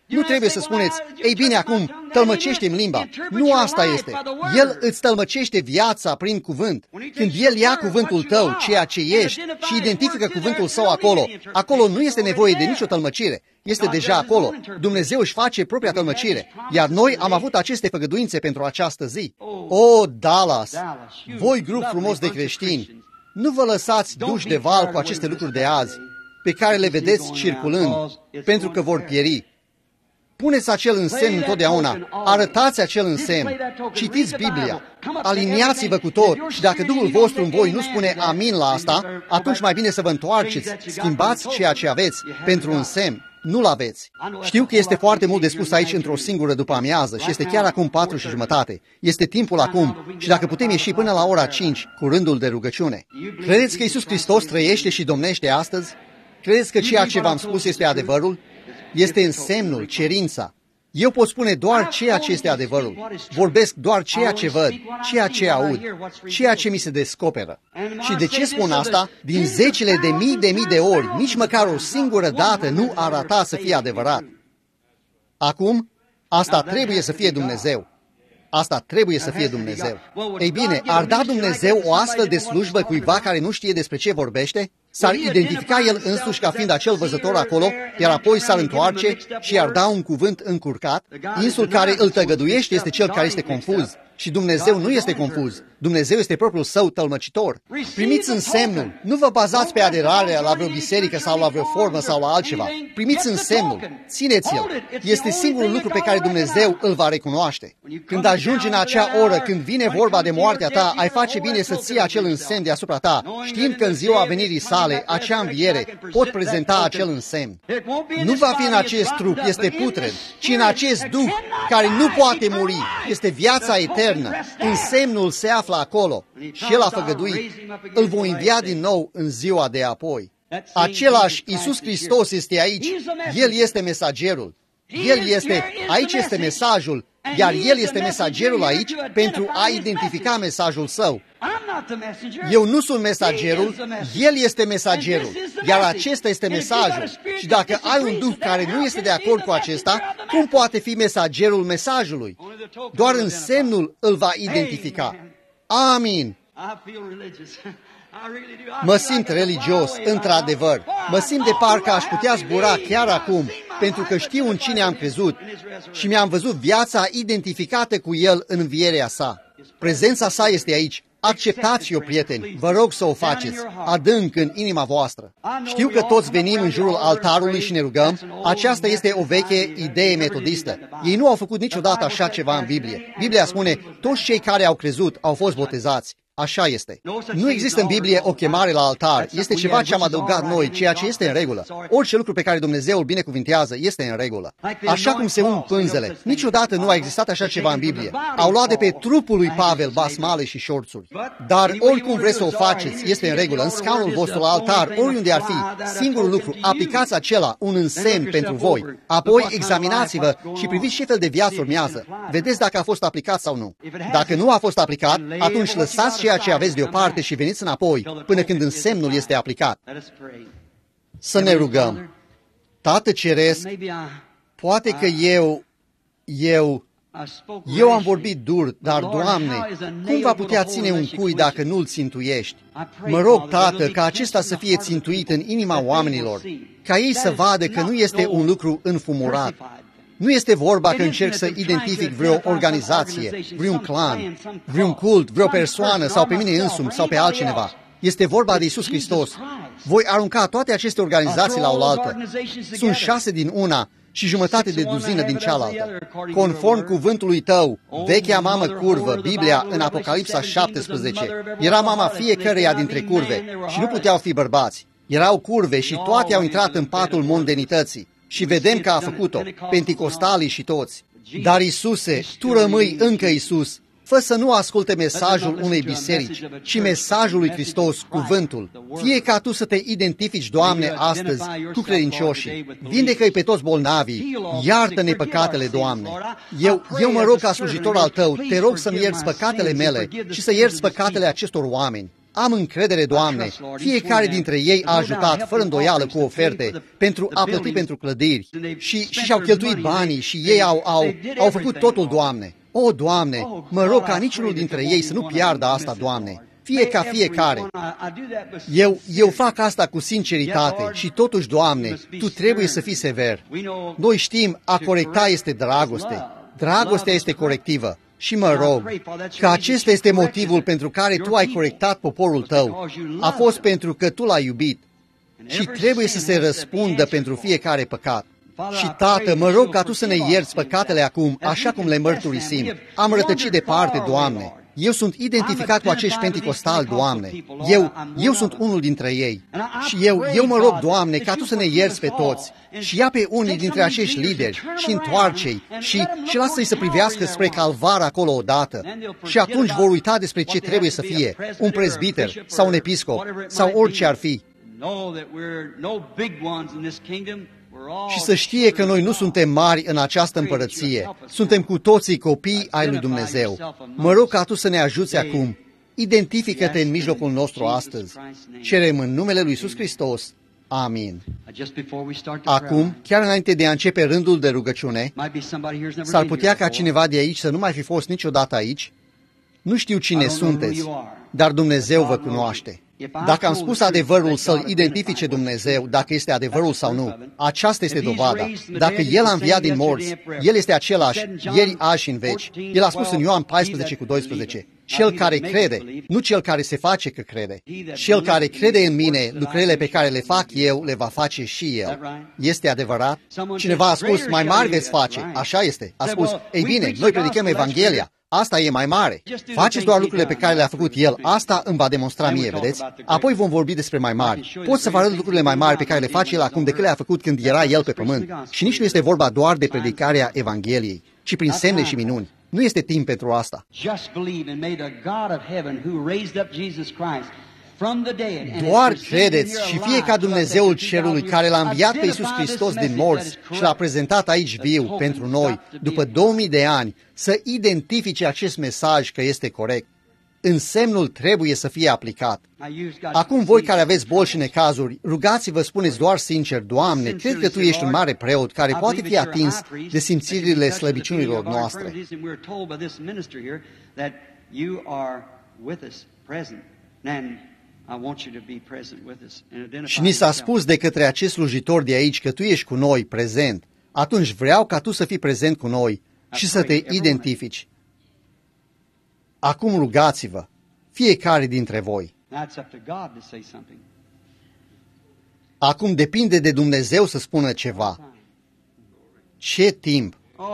Speaker 1: Nu trebuie să spuneți, ei bine, acum tălmăcește-mi limba. Nu asta este. El îți tălmăcește viața prin cuvânt. Când El ia cuvântul tău, ceea ce ești, și identifică cuvântul său acolo, acolo nu este nevoie de nicio tălmăcire. Este deja acolo. Dumnezeu își face propria tălmăcire. Iar noi am avut aceste făgăduințe pentru această zi. O, Dallas! Voi, grup frumos de creștini, nu vă lăsați duși de val cu aceste lucruri de azi, pe care le vedeți circulând, pentru că vor pieri. Puneți acel însemn întotdeauna, arătați acel însemn, citiți Biblia, aliniați-vă cu tot și dacă Duhul vostru în voi nu spune amin la asta, atunci mai bine să vă întoarceți, schimbați ceea ce aveți pentru un semn. Nu-l aveți. Știu că este foarte mult de spus aici într-o singură după amiază și este chiar acum 4:30. Este timpul acum și dacă putem ieși până la ora 5 cu rândul de rugăciune. Credeți că Iisus Hristos trăiește și domnește astăzi? Credeți că ceea ce v-am spus este adevărul? Este însemnul, cerința. Eu pot spune doar ceea ce este adevărul. Vorbesc doar ceea ce văd, ceea ce aud, ceea ce mi se descoperă. Și de ce spun asta? Din zecile de mii de ori, nici măcar o singură dată nu arăta să fie adevărat. Acum, asta trebuie să fie Dumnezeu. Asta trebuie să fie Dumnezeu. Ei bine, ar da Dumnezeu o astfel de slujbă cuiva care nu știe despre ce vorbește? S-ar identifica El însuși ca fiind acel văzător acolo, iar apoi s-ar întoarce și i-ar da un cuvânt încurcat? Insul care îl tăgăduiește este cel care este confuz. Și Dumnezeu nu este confuz. Dumnezeu este propriul său tălmăcitor. Primiți însemnul. Nu vă bazați pe aderarea la vreo biserică sau la vreo formă sau la altceva. Primiți însemnul. Țineți-l. Este singurul lucru pe care Dumnezeu îl va recunoaște. Când ajungi în acea oră, când vine vorba de moartea ta, ai face bine să ții acel însemn deasupra ta, știind că în ziua venirii sale, acea înviere, pot prezenta acel însemn. Nu va fi în acest trup, este putred, ci în acest Duh care nu poate muri. Este viața eternă. Însemnul se află acolo și El a făgăduit. Îl voi învia din nou în ziua de apoi. Același Iisus Hristos este aici. El este mesagerul. El este, aici este mesajul, iar El este mesagerul aici pentru a identifica mesajul Său. Eu nu sunt mesagerul, El este mesagerul, iar acesta este mesajul. Și dacă ai un duh care nu este de acord cu acesta, cum poate fi mesagerul mesajului? Doar însemnul îl va identifica. Amin. Mă simt religios, într-adevăr. Mă simt de parcă aș putea zbura chiar acum, pentru că știu în cine am crezut și mi-am văzut viața identificată cu El în învierea sa. Prezența sa este aici. Acceptați-o, prieteni, vă rog să o faceți, adânc în inima voastră. Știu că toți venim în jurul altarului și ne rugăm. Aceasta este o veche idee metodistă. Ei nu au făcut niciodată așa ceva în Biblie. Biblia spune, toți cei care au crezut au fost botezați. Așa este. Nu există în Biblie o chemare la altar. Este ceva ce am adăugat noi, ceea ce este în regulă. Orice lucru pe care Dumnezeu îl binecuvintează este în regulă. Așa cum se ung pânzele. Niciodată nu a existat așa ceva în Biblie. Au luat de pe trupul lui Pavel basmale și șorțuri. Dar oricum vreți să o faceți, este în regulă. În scaunul vostru la altar, oriunde ar fi, singurul lucru, aplicați acela, un însemn pentru voi. Apoi examinați-vă și priviți ce fel de viață urmează. Vedeți dacă a fost aplicat sau nu. Dacă nu a fost aplicat, atunci lăsați ceea ce aveți deoparte și veniți înapoi până când însemnul este aplicat. Să ne rugăm. Tată Ceresc, poate că eu am vorbit dur, dar, Doamne, cum va putea ține un cui dacă nu-l țintuiești? Mă rog, Tată, ca acesta să fie țintuit în inima oamenilor, ca ei să vadă că nu este un lucru înfumurat. Nu este vorba că încerc să identific vreo organizație, vreun clan, vreun cult, vreo persoană sau pe mine însumi sau pe altcineva. Este vorba de Iisus Hristos. Voi arunca toate aceste organizații la oaltă. Sunt 6 din una și jumătate de duzină din cealaltă. Conform cuvântului Tău, vechea mamă curvă, Biblia în Apocalipsa 17, era mama fiecăreia dintre curve și nu puteau fi bărbați. Erau curve și toate au intrat în patul mondenității. Și vedem că a făcut-o, penticostalii și toți. Dar, Iisuse, Tu rămâi încă Iisus. Fă să nu asculte mesajul unei biserici, ci mesajul lui Hristos, cuvântul. Fie ca Tu să Te identifici, Doamne, astăzi cu credincioșii. Vindecă-i pe toți bolnavii. Iartă-ne păcatele, Doamne. Eu mă rog ca slujitor al Tău, Te rog să-mi ierți păcatele mele și să ierți păcatele acestor oameni. Am încredere, Doamne, fiecare dintre ei a ajutat fără îndoială cu oferte pentru a plăti pentru clădiri și și-au cheltuit banii și ei au făcut totul, Doamne. O, Doamne, mă rog ca niciunul dintre ei să nu piardă asta, Doamne. Fie ca fiecare. Eu fac asta cu sinceritate și totuși, Doamne, Tu trebuie să fii sever. Noi știm, a corecta este dragoste. Dragostea este corectivă. Și mă rog că acesta este motivul pentru care Tu ai corectat poporul Tău. A fost pentru că Tu l-ai iubit și trebuie să se răspundă pentru fiecare păcat. Și, Tată, mă rog ca Tu să ne ierți păcatele acum, așa cum le mărturisim. Am rătăcit departe, Doamne. Eu sunt identificat cu acești penticostali, Doamne. Eu sunt unul dintre ei. Și eu mă rog, Doamne, ca Tu să ne ierți pe toți. Și ia pe unii dintre acești lideri și întoarce-i și lasă-i să privească spre Calvar acolo odată. Și atunci vor uita despre ce trebuie să fie, un prezbiter sau un episcop sau orice ar fi. Și să știe că noi nu suntem mari în această împărăție. Suntem cu toții copii ai lui Dumnezeu. Mă rog ca Tu să ne ajuți acum. Identifică-te în mijlocul nostru astăzi. Cerem în numele lui Iisus Hristos. Amin. Acum, chiar înainte de a începe rândul de rugăciune, s-ar putea ca cineva de aici să nu mai fi fost niciodată aici. Nu știu cine sunteți, dar Dumnezeu vă cunoaște. Dacă am spus adevărul, să-L identifice Dumnezeu, dacă este adevărul sau nu, aceasta este dovada. Dacă El a înviat din morți, El este același, ieri, azi și în veci. El a spus în Ioan 14:12, cel care crede, nu cel care se face că crede. Cel care crede în mine, lucrările pe care le fac eu, le va face și el. Este adevărat? Cineva a spus, mai mari veți face. Așa este. A spus, ei bine, noi predicăm Evanghelia. Asta e mai mare. Faceți doar lucrurile pe care le-a făcut El. Asta îmi va demonstra mie, vedeți? Apoi vom vorbi despre mai mari. Pot să vă arăt lucrurile mai mari pe care le face El acum decât le-a făcut când era El pe pământ. Și nici nu este vorba doar de predicarea Evangheliei, ci prin semne și minuni. Nu este timp pentru asta. Doar credeți și fie ca Dumnezeul Cerului care L-a înviat pe Iisus Hristos din morți și L-a prezentat aici viu pentru noi, după 2000 de ani, să identifice acest mesaj că este corect. Însemnul trebuie să fie aplicat. Acum voi care aveți boli și necazuri, rugați-vă, spuneți doar sincer, Doamne, cred că Tu ești un mare preot care poate fi atins de simțirile slăbiciunilor noastre. Și ni s-a spus de către acest slujitor de aici că Tu ești cu noi, prezent. Atunci vreau ca Tu să fii prezent cu noi și să Te identifici. Acum rugați-vă, fiecare dintre voi. Acum depinde de Dumnezeu să spună ceva. Ce timp!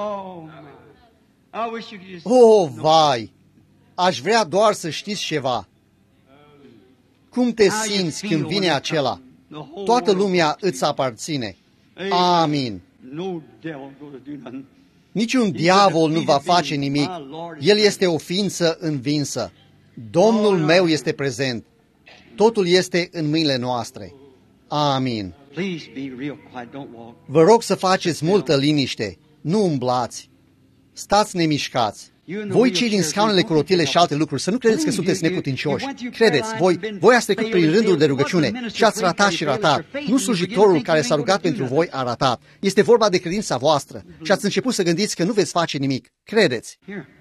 Speaker 1: Oh, vai! Aș vrea doar să știți ceva. Cum te simți când vine acela? Toată lumea îți aparține. Amin. Niciun diavol nu va face nimic. El este o ființă învinsă. Domnul meu este prezent. Totul este în mâinile noastre. Amin. Vă rog să faceți multă liniște. Nu umblați. Stați nemișcați. Voi cei din scaunele cu rotile și alte lucruri, să nu credeți că sunteți neputincioși. Credeți, voi ați trecut prin rândul de rugăciune și ați ratat și ratat. Nu slujitorul care s-a rugat pentru voi a ratat. Este vorba de credința voastră și ați început să gândiți că nu veți face nimic. Credeți.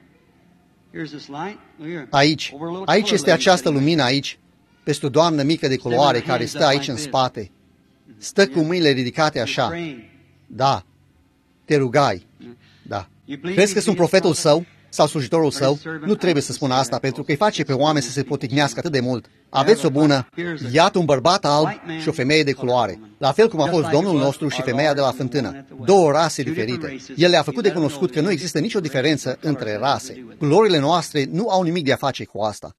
Speaker 1: Aici este această lumină aici, peste o doamnă mică de culoare care stă aici în spate. Stă cu mâinile ridicate așa. Da. Te rugai. Da. Crezi că sunt profetul său? Sau slujitorul său, nu trebuie să spună asta, pentru că îi face pe oameni să se poticnească atât de mult. Aveți o bună, iată un bărbat alb și o femeie de culoare, la fel cum a fost Domnul nostru și femeia de la fântână, două rase diferite. El le-a făcut de cunoscut că nu există nicio diferență între rase. Culorile noastre nu au nimic de a face cu asta.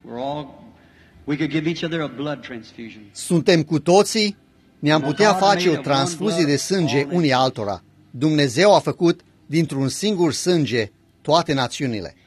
Speaker 1: Suntem cu toții, ne-am putea face o transfuzie de sânge unii altora. Dumnezeu a făcut dintr-un singur sânge toate națiunile.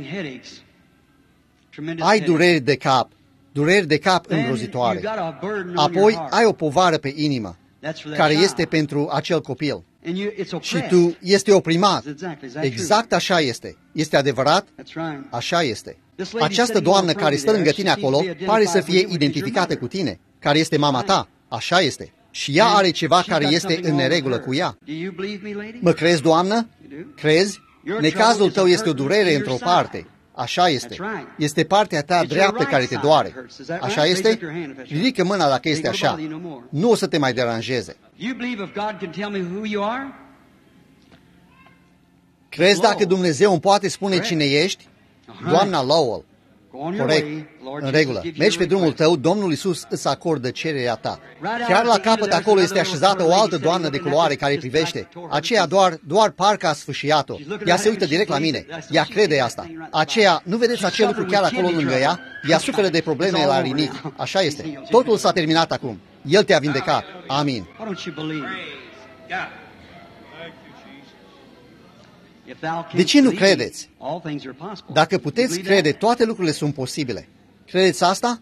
Speaker 1: Ai dureri de cap îngrozitoare. Apoi ai o povară pe inimă, care este pentru acel copil. Și tu este oprimat. Exact așa este. Este adevărat? Așa este. Această doamnă care stă lângă tine acolo pare să fie identificată cu tine, care este mama ta. Așa este. Și ea are ceva care este în neregulă cu ea. Mă crezi, doamnă? Crezi? Necazul tău este o durere într-o parte. Așa este. Este partea ta dreaptă care te doare. Așa este? Ridică mâna dacă este așa. Nu o să te mai deranjeze. Crezi dacă Dumnezeu îmi poate spune cine ești? Doamna Lowell. Corect. În regulă. Mergi pe drumul tău, Domnul Iisus îți acordă cererea ta. Chiar la capăt acolo este așezată o altă doamnă de culoare care privește. Aceea doar parcă a sfâșiat-o. Ea se uită direct la mine. Ea crede asta. Aceea, nu vedeți acel lucru chiar acolo lângă ea? Ea suferă de probleme la rinichi. Așa este. Totul s-a terminat acum. El te-a vindecat. Amin. De ce nu credeți? Dacă puteți crede, toate lucrurile sunt posibile. Credeți asta?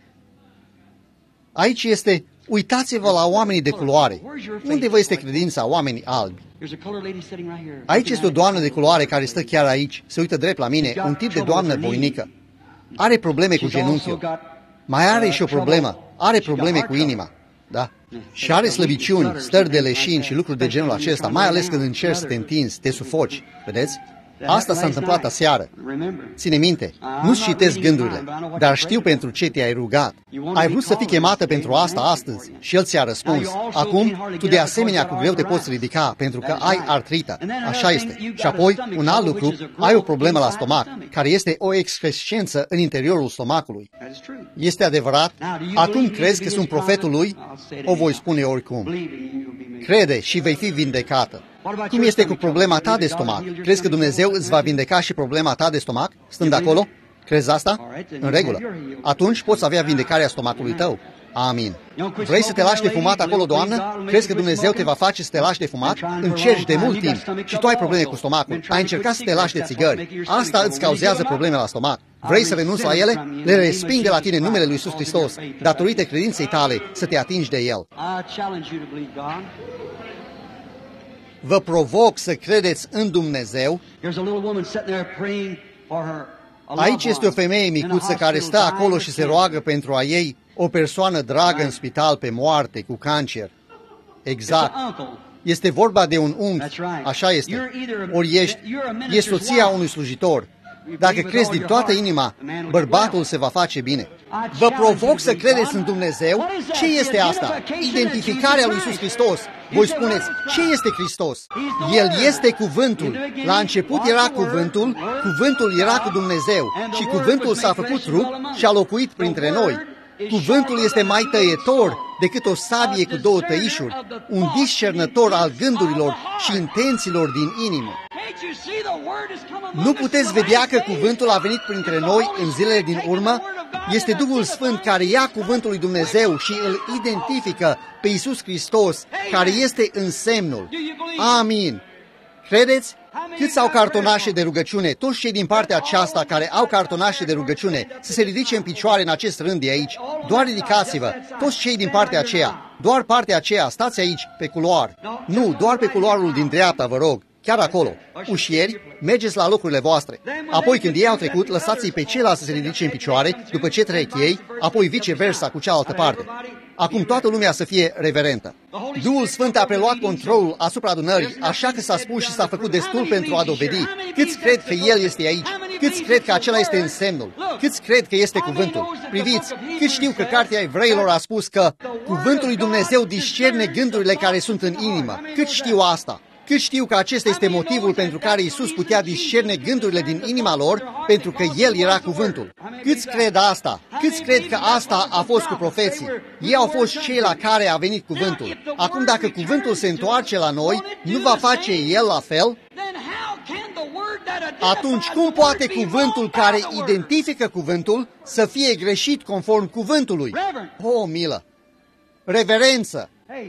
Speaker 1: Aici este, uitați-vă la oamenii de culoare. Unde vă este credința, oamenii albi? Aici este o doamnă de culoare care stă chiar aici, se uită drept la mine, un tip de doamnă voinică. Are probleme cu genunchiul. Mai are și o problemă, are probleme cu inima. Da? Și are slăbiciuni, stări de leșin și lucruri de genul acesta, mai ales când încerci să te întinzi, te sufoci. Vedeți? Asta s-a întâmplat aseară. Ține minte, nu-ți citesc gândurile, dar știu pentru ce te-ai rugat. Ai vrut să fii chemată pentru asta astăzi și El ți-a răspuns. Acum, tu de asemenea cu greu te poți ridica pentru că ai artrită. Așa este. Și apoi, un alt lucru, ai o problemă la stomac, care este o excrescență în interiorul stomacului. Este adevărat? Acum crezi că sunt profetul lui? O voi spune oricum. Crede și vei fi vindecată. Cum este cu problema ta de stomac? Crezi că Dumnezeu îți va vindeca și problema ta de stomac, stând acolo? Crezi asta? În regulă. Atunci poți avea vindecarea stomacului tău. Amin. Vrei să te lași de fumat acolo, doamnă? Crezi că Dumnezeu te va face să te lași de fumat? Încerci de mult timp și tu ai probleme cu stomacul. Ai încercat să te lași de țigări. Asta îți cauzează probleme la stomac. Vrei să renunți la ele? Le resping de la tine în numele lui Iisus Hristos, datorită credinței tale, să te atingi de El. Vă provoc să credeți în Dumnezeu. Aici este o femeie micuță care stă acolo și se roagă pentru a ei o persoană dragă în spital pe moarte, cu cancer. Exact. Este vorba de un unchi. Așa este. Ori ești soția unui slujitor. Dacă crezi din toată inima, bărbatul se va face bine. Vă provoc să credeți în Dumnezeu. Ce este asta? Identificarea lui Iisus Hristos. Voi spuneți, ce este Hristos? El este cuvântul. La început era cuvântul, cuvântul era cu Dumnezeu și cuvântul s-a făcut trup și a locuit printre noi. Cuvântul este mai tăietor decât o sabie cu două tăișuri, un discernător al gândurilor și intențiilor din inimă. Nu puteți vedea că cuvântul a venit printre noi în zilele din urmă? Este Duhul Sfânt care ia cuvântul lui Dumnezeu și îl identifică pe Iisus Hristos, care este însemnul. Amin. Credeți? Câți au cartonașe de rugăciune? Toți cei din partea aceasta care au cartonașe de rugăciune, să se ridice în picioare în acest rând de aici. Doar ridicați-vă. Toți cei din partea aceea. Doar partea aceea. Stați aici, pe culoar. Nu, doar pe culoarul din dreapta, vă rog. Chiar acolo. Ușieri, mergeți la locurile voastre. Apoi când ei au trecut, lăsați-i pe ceilalți să se ridice în picioare, după ce trec ei, apoi viceversa cu cealaltă parte. Acum toată lumea să fie reverentă. Duhul Sfânt a preluat controlul asupra adunării, așa că s-a spus și s-a făcut destul pentru a dovedi. Câți cred că El este aici? Câți cred că acela este însemnul? Câți cred că este cuvântul? Priviți, cât știu că Cartea Evreilor a spus că cuvântul lui Dumnezeu discerne gândurile care sunt în inimă. Cât știu asta? Cât știu că acesta este motivul pentru care Iisus putea discerne gândurile din inima lor, pentru că El era cuvântul. Câți cred asta? Câți cred că asta a fost cu profeții? Ei au fost cei la care a venit cuvântul. Acum dacă cuvântul se întoarce la noi, nu va face El la fel? Atunci cum poate cuvântul care identifică cuvântul să fie greșit conform cuvântului? O, milă! Reverență!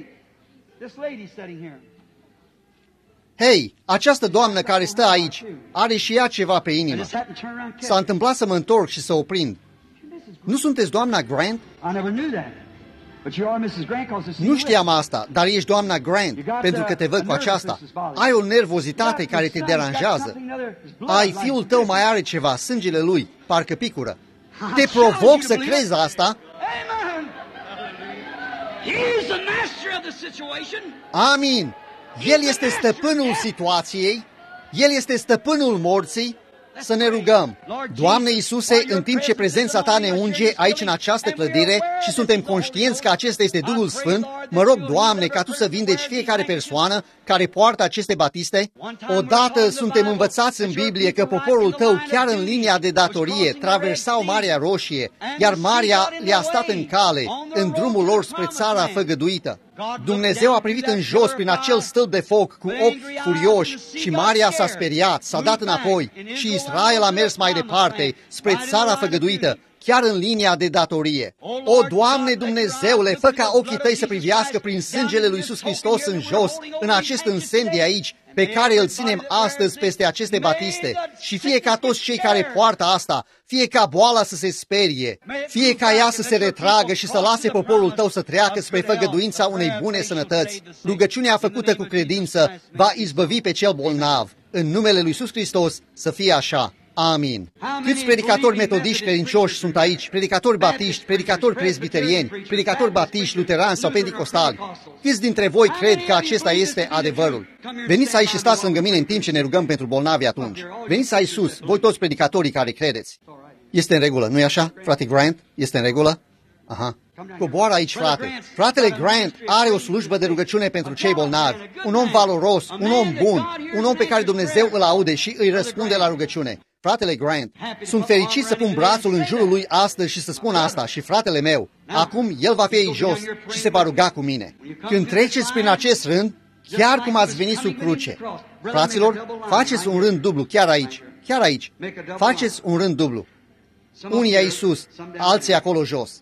Speaker 1: Hei, această doamnă care stă aici are și ea ceva pe inimă. S-a întâmplat să mă întorc și să o prind. Nu sunteți doamna Grant? Nu știam asta, dar ești doamna Grant, pentru că te văd cu aceasta. Ai o nervozitate care te deranjează. Ai, fiul tău mai are ceva, sângele lui, parcă picură. Te provoc să crezi asta? Amin. El este stăpânul situației, El este stăpânul morții. Să ne rugăm. Doamne Iisuse, în timp ce prezența Ta ne unge aici în această clădire și suntem conștienți că acesta este Duhul Sfânt, mă rog, Doamne, ca Tu să vindeci fiecare persoană care poartă aceste batiste. Odată suntem învățați în Biblie că poporul Tău, chiar în linia de datorie, traversau Marea Roșie, iar Marea le-a stat în cale, în drumul lor spre țara făgăduită. Dumnezeu a privit în jos prin acel stâlp de foc cu ochi furioși și Marea s-a speriat, s-a dat înapoi și Israel a mers mai departe spre țara făgăduită, chiar în linia de datorie. O, Doamne Dumnezeule, fă ca ochii Tăi să privească prin sângele lui Iisus Hristos în jos, în acest însemn de aici, pe care îl ținem astăzi peste aceste batiste, și fie ca toți cei care poartă asta, fie ca boala să se sperie, fie ca ea să se retragă și să lase poporul Tău să treacă spre făgăduința unei bune sănătăți. Rugăciunea făcută cu credință va izbăvi pe cel bolnav. În numele lui Iisus Hristos să fie așa. Amin. Câți predicatori metodiști credincioși sunt aici, predicatori baptiști, predicatori presbiterieni, predicatori baptiști, luterani sau pentecostali? Câți dintre voi cred că acesta este adevărul? Veniți aici și stați lângă mine în timp ce ne rugăm pentru bolnavi atunci. Veniți aici sus, voi toți predicatorii care credeți. Este în regulă, nu-i așa, frate Grant? Este în regulă? Aha. Coboară aici, frate. Fratele Grant are o slujbă de rugăciune pentru cei bolnavi. Un om valoros, un om bun, un om pe care Dumnezeu îl aude și îi răspunde la rugăciune. Fratele Grant, sunt fericit să pun brațul în jurul lui astăzi și să spun asta, și fratele meu, acum el va fi aici jos și se va ruga cu mine. Când treceți prin acest rând, chiar cum ați venit sub cruce, fraților, faceți un rând dublu, chiar aici, faceți un rând dublu. Unii aici sus, alții acolo jos.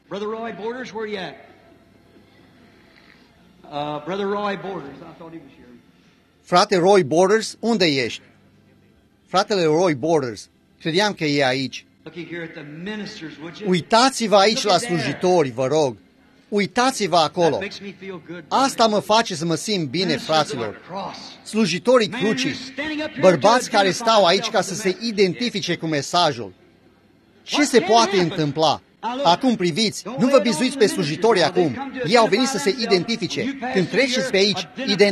Speaker 1: Frate Roy Borders, unde ești? Fratele Roy Borders, credeam că e aici. Uitați-vă aici la slujitori, vă rog. Uitați-vă acolo. Asta mă face să mă simt bine, fraților. Slujitorii crucii, bărbați care stau aici ca să se identifice cu mesajul. Ce se poate întâmpla? Acum priviți, nu vă bizuiți pe slujitori acum. Ei au venit să se identifice. Când treceți pe aici,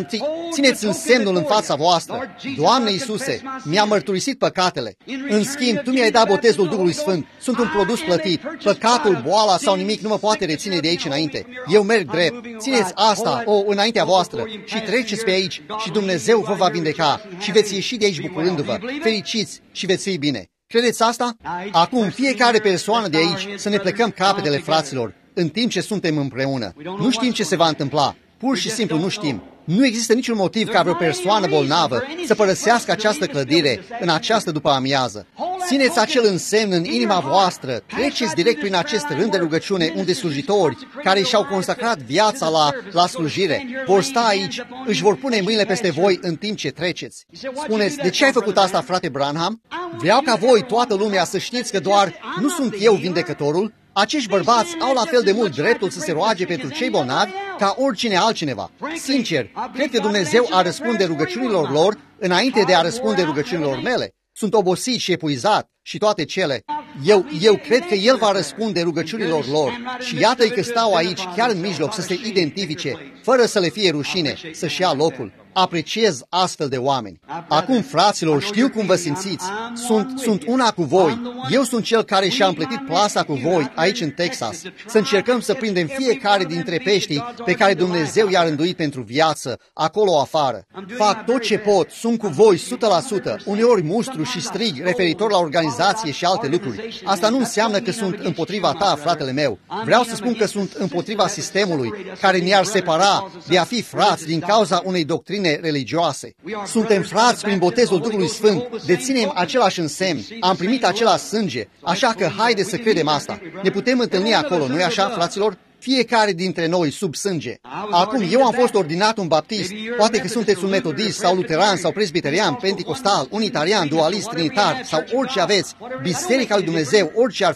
Speaker 1: țineți însemnul în fața voastră. Doamne Iisuse, mi-a mărturisit păcatele. În schimb, Tu mi-ai dat botezul Duhului Sfânt. Sunt un produs plătit. Păcatul, boala sau nimic nu mă poate reține de aici înainte. Eu merg drept. Țineți asta, înaintea voastră și treceți pe aici și Dumnezeu vă va vindeca și veți ieși de aici bucurându-vă. Fericiți și veți fi bine. Credeți asta? Acum, fiecare persoană de aici, să ne plecăm capetele, fraților, în timp ce suntem împreună. Nu știm ce se va întâmpla. Pur și simplu nu știm. Nu există niciun motiv ca vreo persoană bolnavă să părăsească această clădire în această după-amiază. Țineți acel însemn în inima voastră, treceți direct prin acest rând de rugăciune unde slujitori care și-au consacrat viața la slujire vor sta aici, își vor pune mâinile peste voi în timp ce treceți. Spuneți, de ce ai făcut asta, frate Branham? Vreau ca voi, toată lumea, să știți că doar nu sunt eu vindecătorul. Acești bărbați au la fel de mult dreptul să se roage pentru cei bolnavi ca oricine altcineva. Sincer, cred că Dumnezeu a răspunde rugăciunilor lor înainte de a răspunde rugăciunilor mele. Sunt obosit și epuizat și toate cele. Eu cred că El va răspunde rugăciunilor lor și iată-i că stau aici, chiar în mijloc, să se identifice, fără să le fie rușine, să-și ia locul. Apreciez astfel de oameni. Acum, fraților, știu cum vă simțiți. Sunt una cu voi. Eu sunt cel care și-a împletit plasa cu voi aici în Texas. Să încercăm să prindem fiecare dintre peștii pe care Dumnezeu i-a rânduit pentru viață, acolo afară. Fac tot ce pot, sunt cu voi 100%, uneori mustru și strig referitor la organizație și alte lucruri. Asta nu înseamnă că sunt împotriva ta, fratele meu. Vreau să spun că sunt împotriva sistemului care ne-ar separa de a fi frați din cauza unei doctrine religioase. Suntem frați prin botezul Duhului Sfânt, deținem același însemn, am primit același sânge, așa că haide să credem asta. Ne putem întâlni acolo, nu-i așa, fraților? Fiecare dintre noi sub sânge. Acum, eu am fost ordinat un baptist. Poate că sunteți un metodist sau luteran sau presbiterian, pentecostal, unitarian, dualist, trinitar sau orice aveți, Biserica lui Dumnezeu, orice ar fi.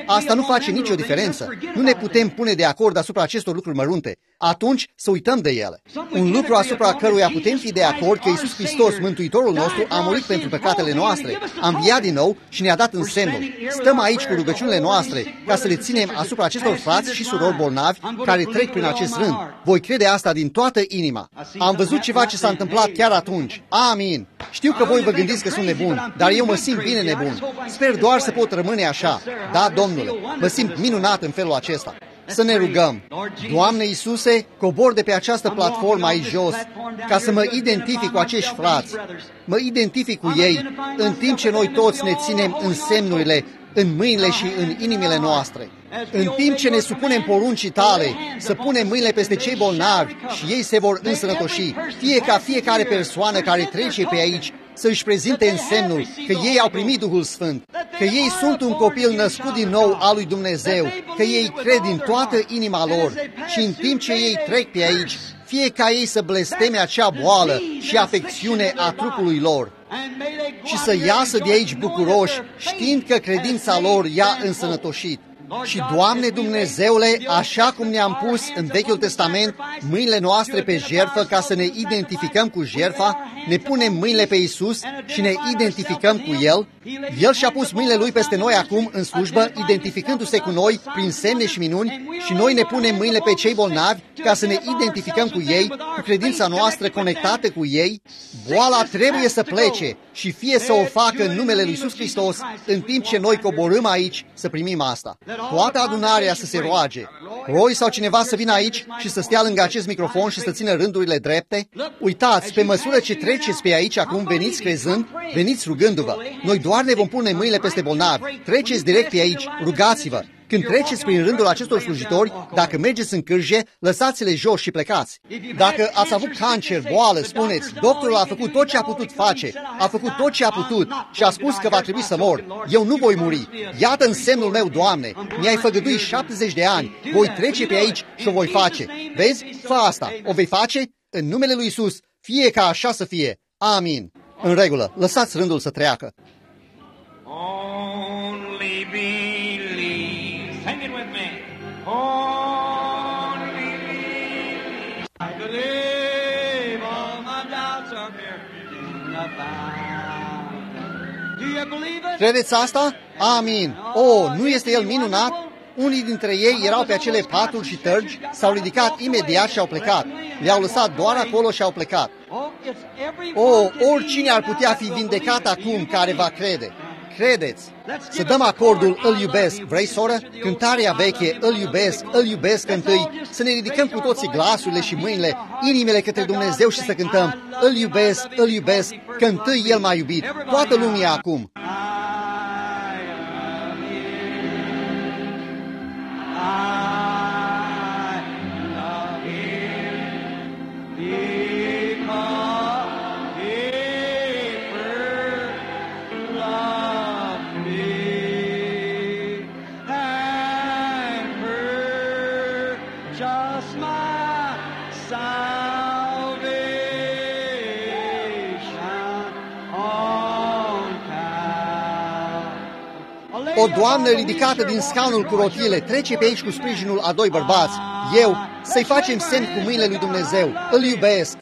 Speaker 1: Asta nu face nicio diferență. Nu ne putem pune de acord asupra acestor lucruri mărunte. Atunci să uităm de ele. Un lucru asupra căruia putem fi de acord că Iisus Hristos, Mântuitorul nostru, a murit pentru păcatele noastre, a înviat din nou și ne-a dat însemnul. Stăm aici cu rugăciunile noastre ca să le ținem asupra acestor frați și surori bolnavi care trec prin acest rând. Voi crede asta din toată inima. Am văzut ceva ce s-a întâmplat chiar atunci. Amin. Știu că voi vă gândiți că sunt nebun, dar eu mă simt bine nebun. Sper doar să pot rămâne așa. Da, Domnule, mă simt minunat în felul acesta. Să ne rugăm. Doamne Iisuse, cobor de pe această platformă aici jos, ca să mă identific cu acești frați. Mă identific cu ei, în timp ce noi toți ne ținem în semnurile, în mâinile și în inimile noastre. În timp ce ne supunem poruncii tale, să punem mâinile peste cei bolnavi și ei se vor însănătoși, fie ca fiecare persoană care trece pe aici să își prezinte însemnul că ei au primit Duhul Sfânt, că ei sunt un copil născut din nou al lui Dumnezeu, că ei cred din toată inima lor și în timp ce ei trec pe aici, fie ca ei să blesteme acea boală și afecțiune a trupului lor și să iasă de aici bucuroși, știind că credința lor i-a însănătoșit. Și, Doamne Dumnezeule, așa cum ne-am pus în Vechiul Testament mâinile noastre pe jertfă ca să ne identificăm cu jertfa, ne punem mâinile pe Iisus și ne identificăm cu El. El și-a pus mâinile Lui peste noi acum în slujbă, identificându-se cu noi prin semne și minuni, și noi ne punem mâinile pe cei bolnavi ca să ne identificăm cu ei, cu credința noastră conectată cu ei. Boala trebuie să plece și fie să o facă în numele Lui Iisus Hristos, în timp ce noi coborâm aici să primim asta. Toată adunarea să se roage. Roy sau cineva să vină aici și să stea lângă acest microfon și să țină rândurile drepte. Uitați, pe măsură ce treceți pe aici acum, veniți crezând, veniți rugându-vă. Noi doar ne vom pune mâinile peste bolnavi. Treceți direct pe aici, rugați-vă. Când treceți prin rândul acestor slujitori, dacă mergeți în cârje, lăsați-le jos și plecați. Dacă ați avut cancer, boală, spuneți, doctorul a făcut tot ce a putut face, a făcut tot ce a putut și a spus că va trebui să mor. Eu nu voi muri. Iată însemnul meu, Doamne. Mi-ai făgăduit 70 de ani. Voi trece pe aici și o voi face. Vezi? Fă asta. O vei face? În numele lui Iisus, fie ca așa să fie. Amin. În regulă, lăsați rândul să treacă.
Speaker 2: Only believe. Sing it with me. Only believe. I believe all my doubts are buried in the Bible. Do you believe it?
Speaker 1: Credeți asta? Amin. Nu este el minunat? Unii dintre ei erau pe acele paturi și tărgi, s-au ridicat imediat și au plecat. Le-au lăsat doar acolo și au plecat. Oricine ar putea fi vindecat acum care va crede. Credeți? Să dăm acordul Îl iubesc. Vrei, soră? Cântarea veche, Îl iubesc întâi. Să ne ridicăm cu toții glasurile și mâinile, inimile către Dumnezeu și să cântăm Îl iubesc, că întâi El m-a iubit. Toată lumea acum. O doamnă ridicată din scaunul cu rotile trece pe aici cu sprijinul a doi bărbați. Eu, să-i facem semn cu mâinile lui Dumnezeu. Îl iubesc.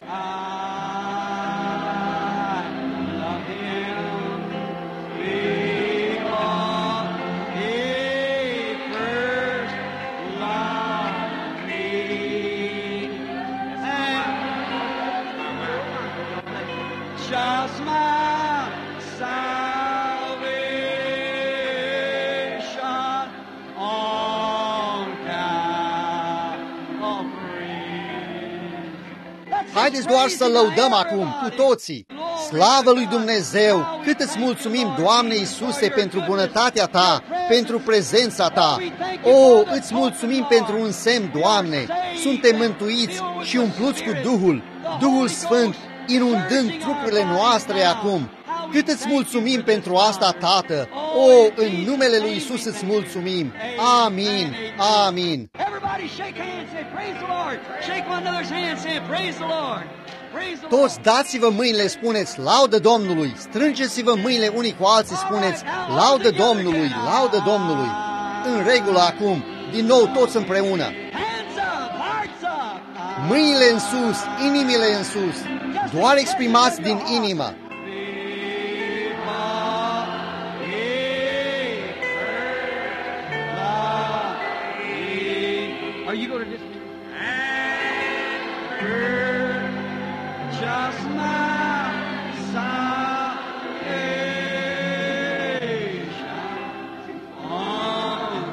Speaker 1: Haideți doar să lăudăm acum, cu toții. Slavă lui Dumnezeu! Cât îți mulțumim, Doamne Iisuse, pentru bunătatea Ta, pentru prezența Ta. Îți mulțumim pentru un semn, Doamne. Suntem mântuiți și umpluți cu Duhul Sfânt, inundând trupurile noastre acum. Cât îți mulțumim pentru asta, Tată! În numele lui Iisus îți mulțumim! Amin! Amin! Toți dați-vă mâinile, spuneți, laudă Domnului! Strângeți-vă mâinile unii cu alții, spuneți, laudă Domnului! Laudă Domnului! în regulă acum, din nou toți împreună.
Speaker 2: Hands up, hearts up.
Speaker 1: Mâinile în sus, inimile în sus, doar exprimați din inimă.
Speaker 2: Are you going to just just my salvation on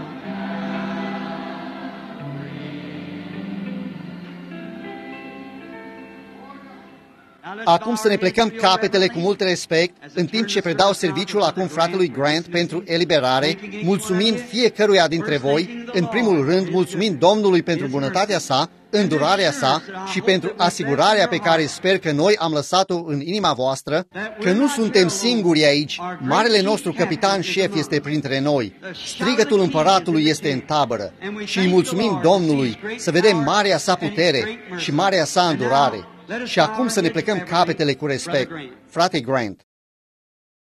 Speaker 1: Acum să ne plecăm capetele cu mult respect, în timp ce predau serviciul acum fratelui Grant pentru eliberare, mulțumind fiecăruia dintre voi, în primul rând mulțumind Domnului pentru bunătatea sa, îndurarea sa și pentru asigurarea pe care sper că noi am lăsat-o în inima voastră, că nu suntem singuri aici, marele nostru capitan șef este printre noi, strigătul împăratului este în tabără și îi mulțumim Domnului să vedem marea sa putere și marea sa îndurare. Și acum să ne plecăm capetele cu respect. Frate Grant.